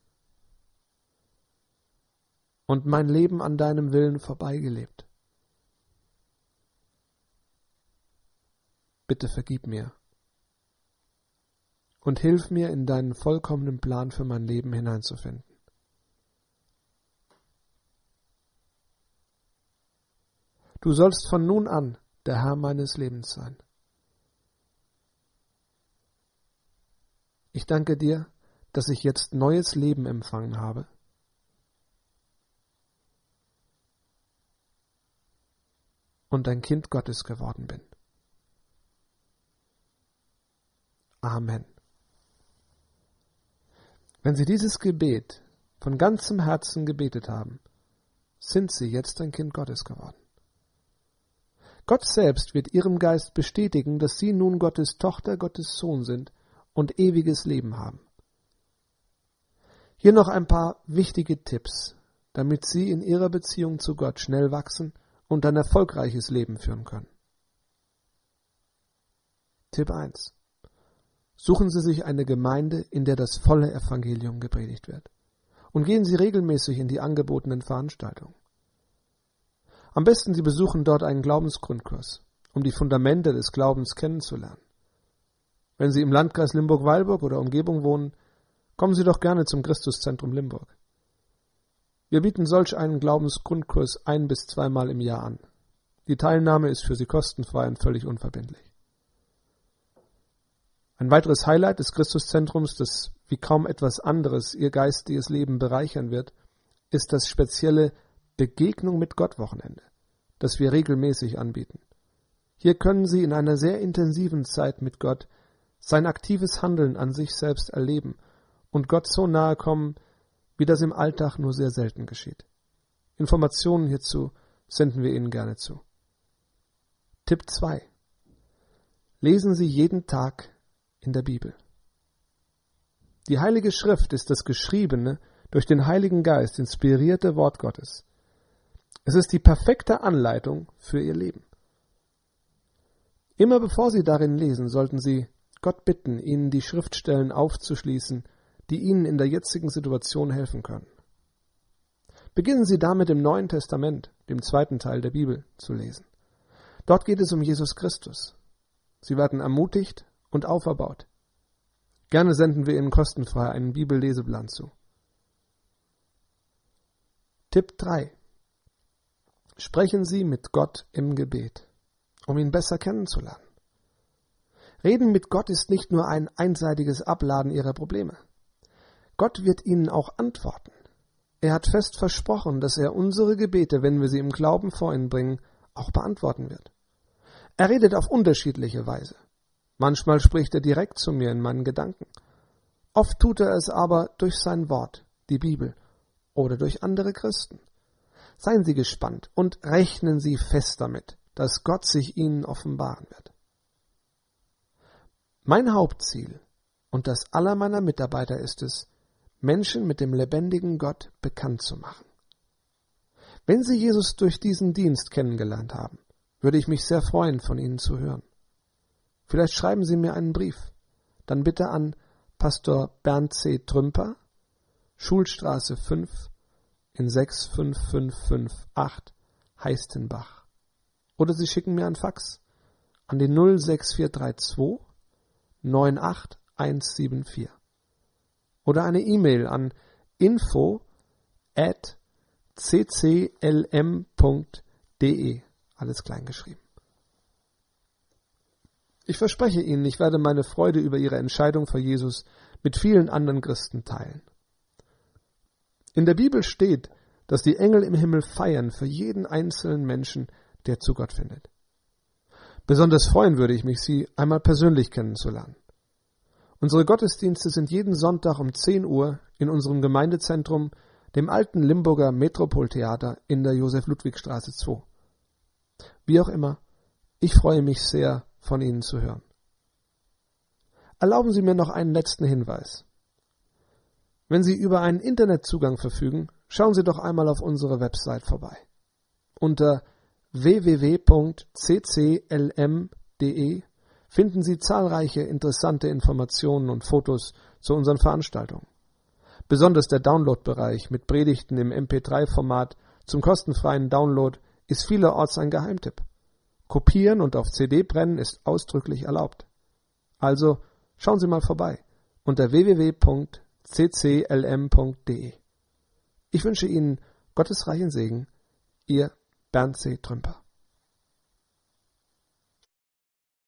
Speaker 2: und mein Leben an deinem Willen vorbeigelebt. Bitte vergib mir und hilf mir, in deinen vollkommenen Plan für mein Leben hineinzufinden. Du sollst von nun an der Herr meines Lebens sein. Ich danke dir, dass ich jetzt neues Leben empfangen habe. Und ein Kind Gottes geworden bin. Amen. Wenn Sie dieses Gebet von ganzem Herzen gebetet haben, sind Sie jetzt ein Kind Gottes geworden. Gott selbst wird Ihrem Geist bestätigen, dass Sie nun Gottes Tochter, Gottes Sohn sind und ewiges Leben haben. Hier noch ein paar wichtige Tipps, damit Sie in Ihrer Beziehung zu Gott schnell wachsen und ein erfolgreiches Leben führen können. Tipp eins. Suchen Sie sich eine Gemeinde, in der das volle Evangelium gepredigt wird. Und gehen Sie regelmäßig in die angebotenen Veranstaltungen. Am besten Sie besuchen dort einen Glaubensgrundkurs, um die Fundamente des Glaubens kennenzulernen. Wenn Sie im Landkreis Limburg-Weilburg oder Umgebung wohnen, kommen Sie doch gerne zum Christuszentrum Limburg. Wir bieten solch einen Glaubensgrundkurs ein- bis zweimal im Jahr an. Die Teilnahme ist für Sie kostenfrei und völlig unverbindlich. Ein weiteres Highlight des Christuszentrums, das wie kaum etwas anderes Ihr geistiges Leben bereichern wird, ist das spezielle Begegnung mit Gott Wochenende, das wir regelmäßig anbieten. Hier können Sie in einer sehr intensiven Zeit mit Gott sein aktives Handeln an sich selbst erleben und Gott so nahe kommen, wie das im Alltag nur sehr selten geschieht. Informationen hierzu senden wir Ihnen gerne zu. Tipp zwei. Lesen Sie jeden Tag in der Bibel. Die Heilige Schrift ist das geschriebene, durch den Heiligen Geist inspirierte Wort Gottes. Es ist die perfekte Anleitung für Ihr Leben. Immer bevor Sie darin lesen, sollten Sie Gott bitten, Ihnen die Schriftstellen aufzuschließen, die Ihnen in der jetzigen Situation helfen können. Beginnen Sie damit im Neuen Testament, dem zweiten Teil der Bibel, zu lesen. Dort geht es um Jesus Christus. Sie werden ermutigt und auferbaut. Gerne senden wir Ihnen kostenfrei einen Bibelleseplan zu. Tipp drei. Sprechen Sie mit Gott im Gebet, um ihn besser kennenzulernen. Reden mit Gott ist nicht nur ein einseitiges Abladen ihrer Probleme. Gott wird ihnen auch antworten. Er hat fest versprochen, dass er unsere Gebete, wenn wir sie im Glauben vor ihn bringen, auch beantworten wird. Er redet auf unterschiedliche Weise. Manchmal spricht er direkt zu mir in meinen Gedanken. Oft tut er es aber durch sein Wort, die Bibel, oder durch andere Christen. Seien Sie gespannt und rechnen Sie fest damit, dass Gott sich Ihnen offenbaren wird. Mein Hauptziel und das aller meiner Mitarbeiter ist es, Menschen mit dem lebendigen Gott bekannt zu machen. Wenn Sie Jesus durch diesen Dienst kennengelernt haben, würde ich mich sehr freuen, von Ihnen zu hören. Vielleicht schreiben Sie mir einen Brief, dann bitte an Pastor Bernd C. Trümper, Schulstraße fünf in sechs fünf fünf fünf acht Heistenbach. Oder Sie schicken mir einen Fax an die null sechs vier drei zwei neun acht eins sieben vier. Oder eine E-Mail an info at c c l m punkt d e, alles klein geschrieben. Ich verspreche Ihnen, ich werde meine Freude über Ihre Entscheidung für Jesus mit vielen anderen Christen teilen. In der Bibel steht, dass die Engel im Himmel feiern für jeden einzelnen Menschen, der zu Gott findet. Besonders freuen würde ich mich, Sie einmal persönlich kennenzulernen. Unsere Gottesdienste sind jeden Sonntag um zehn Uhr in unserem Gemeindezentrum, dem alten Limburger Metropoltheater in der Josef-Ludwig-Straße zwei. Wie auch immer, ich freue mich sehr, von Ihnen zu hören. Erlauben Sie mir noch einen letzten Hinweis. Wenn Sie über einen Internetzugang verfügen, schauen Sie doch einmal auf unsere Website vorbei. Unter w w w punkt c c l m punkt d e finden Sie zahlreiche interessante Informationen und Fotos zu unseren Veranstaltungen. Besonders der Download-Bereich mit Predigten im M P drei Format zum kostenfreien Download ist vielerorts ein Geheimtipp. Kopieren und auf C D brennen ist ausdrücklich erlaubt. Also schauen Sie mal vorbei unter w w w punkt c c l m punkt d e. Ich wünsche Ihnen Gottes reichen Segen, Ihr Bernd C. Trümper.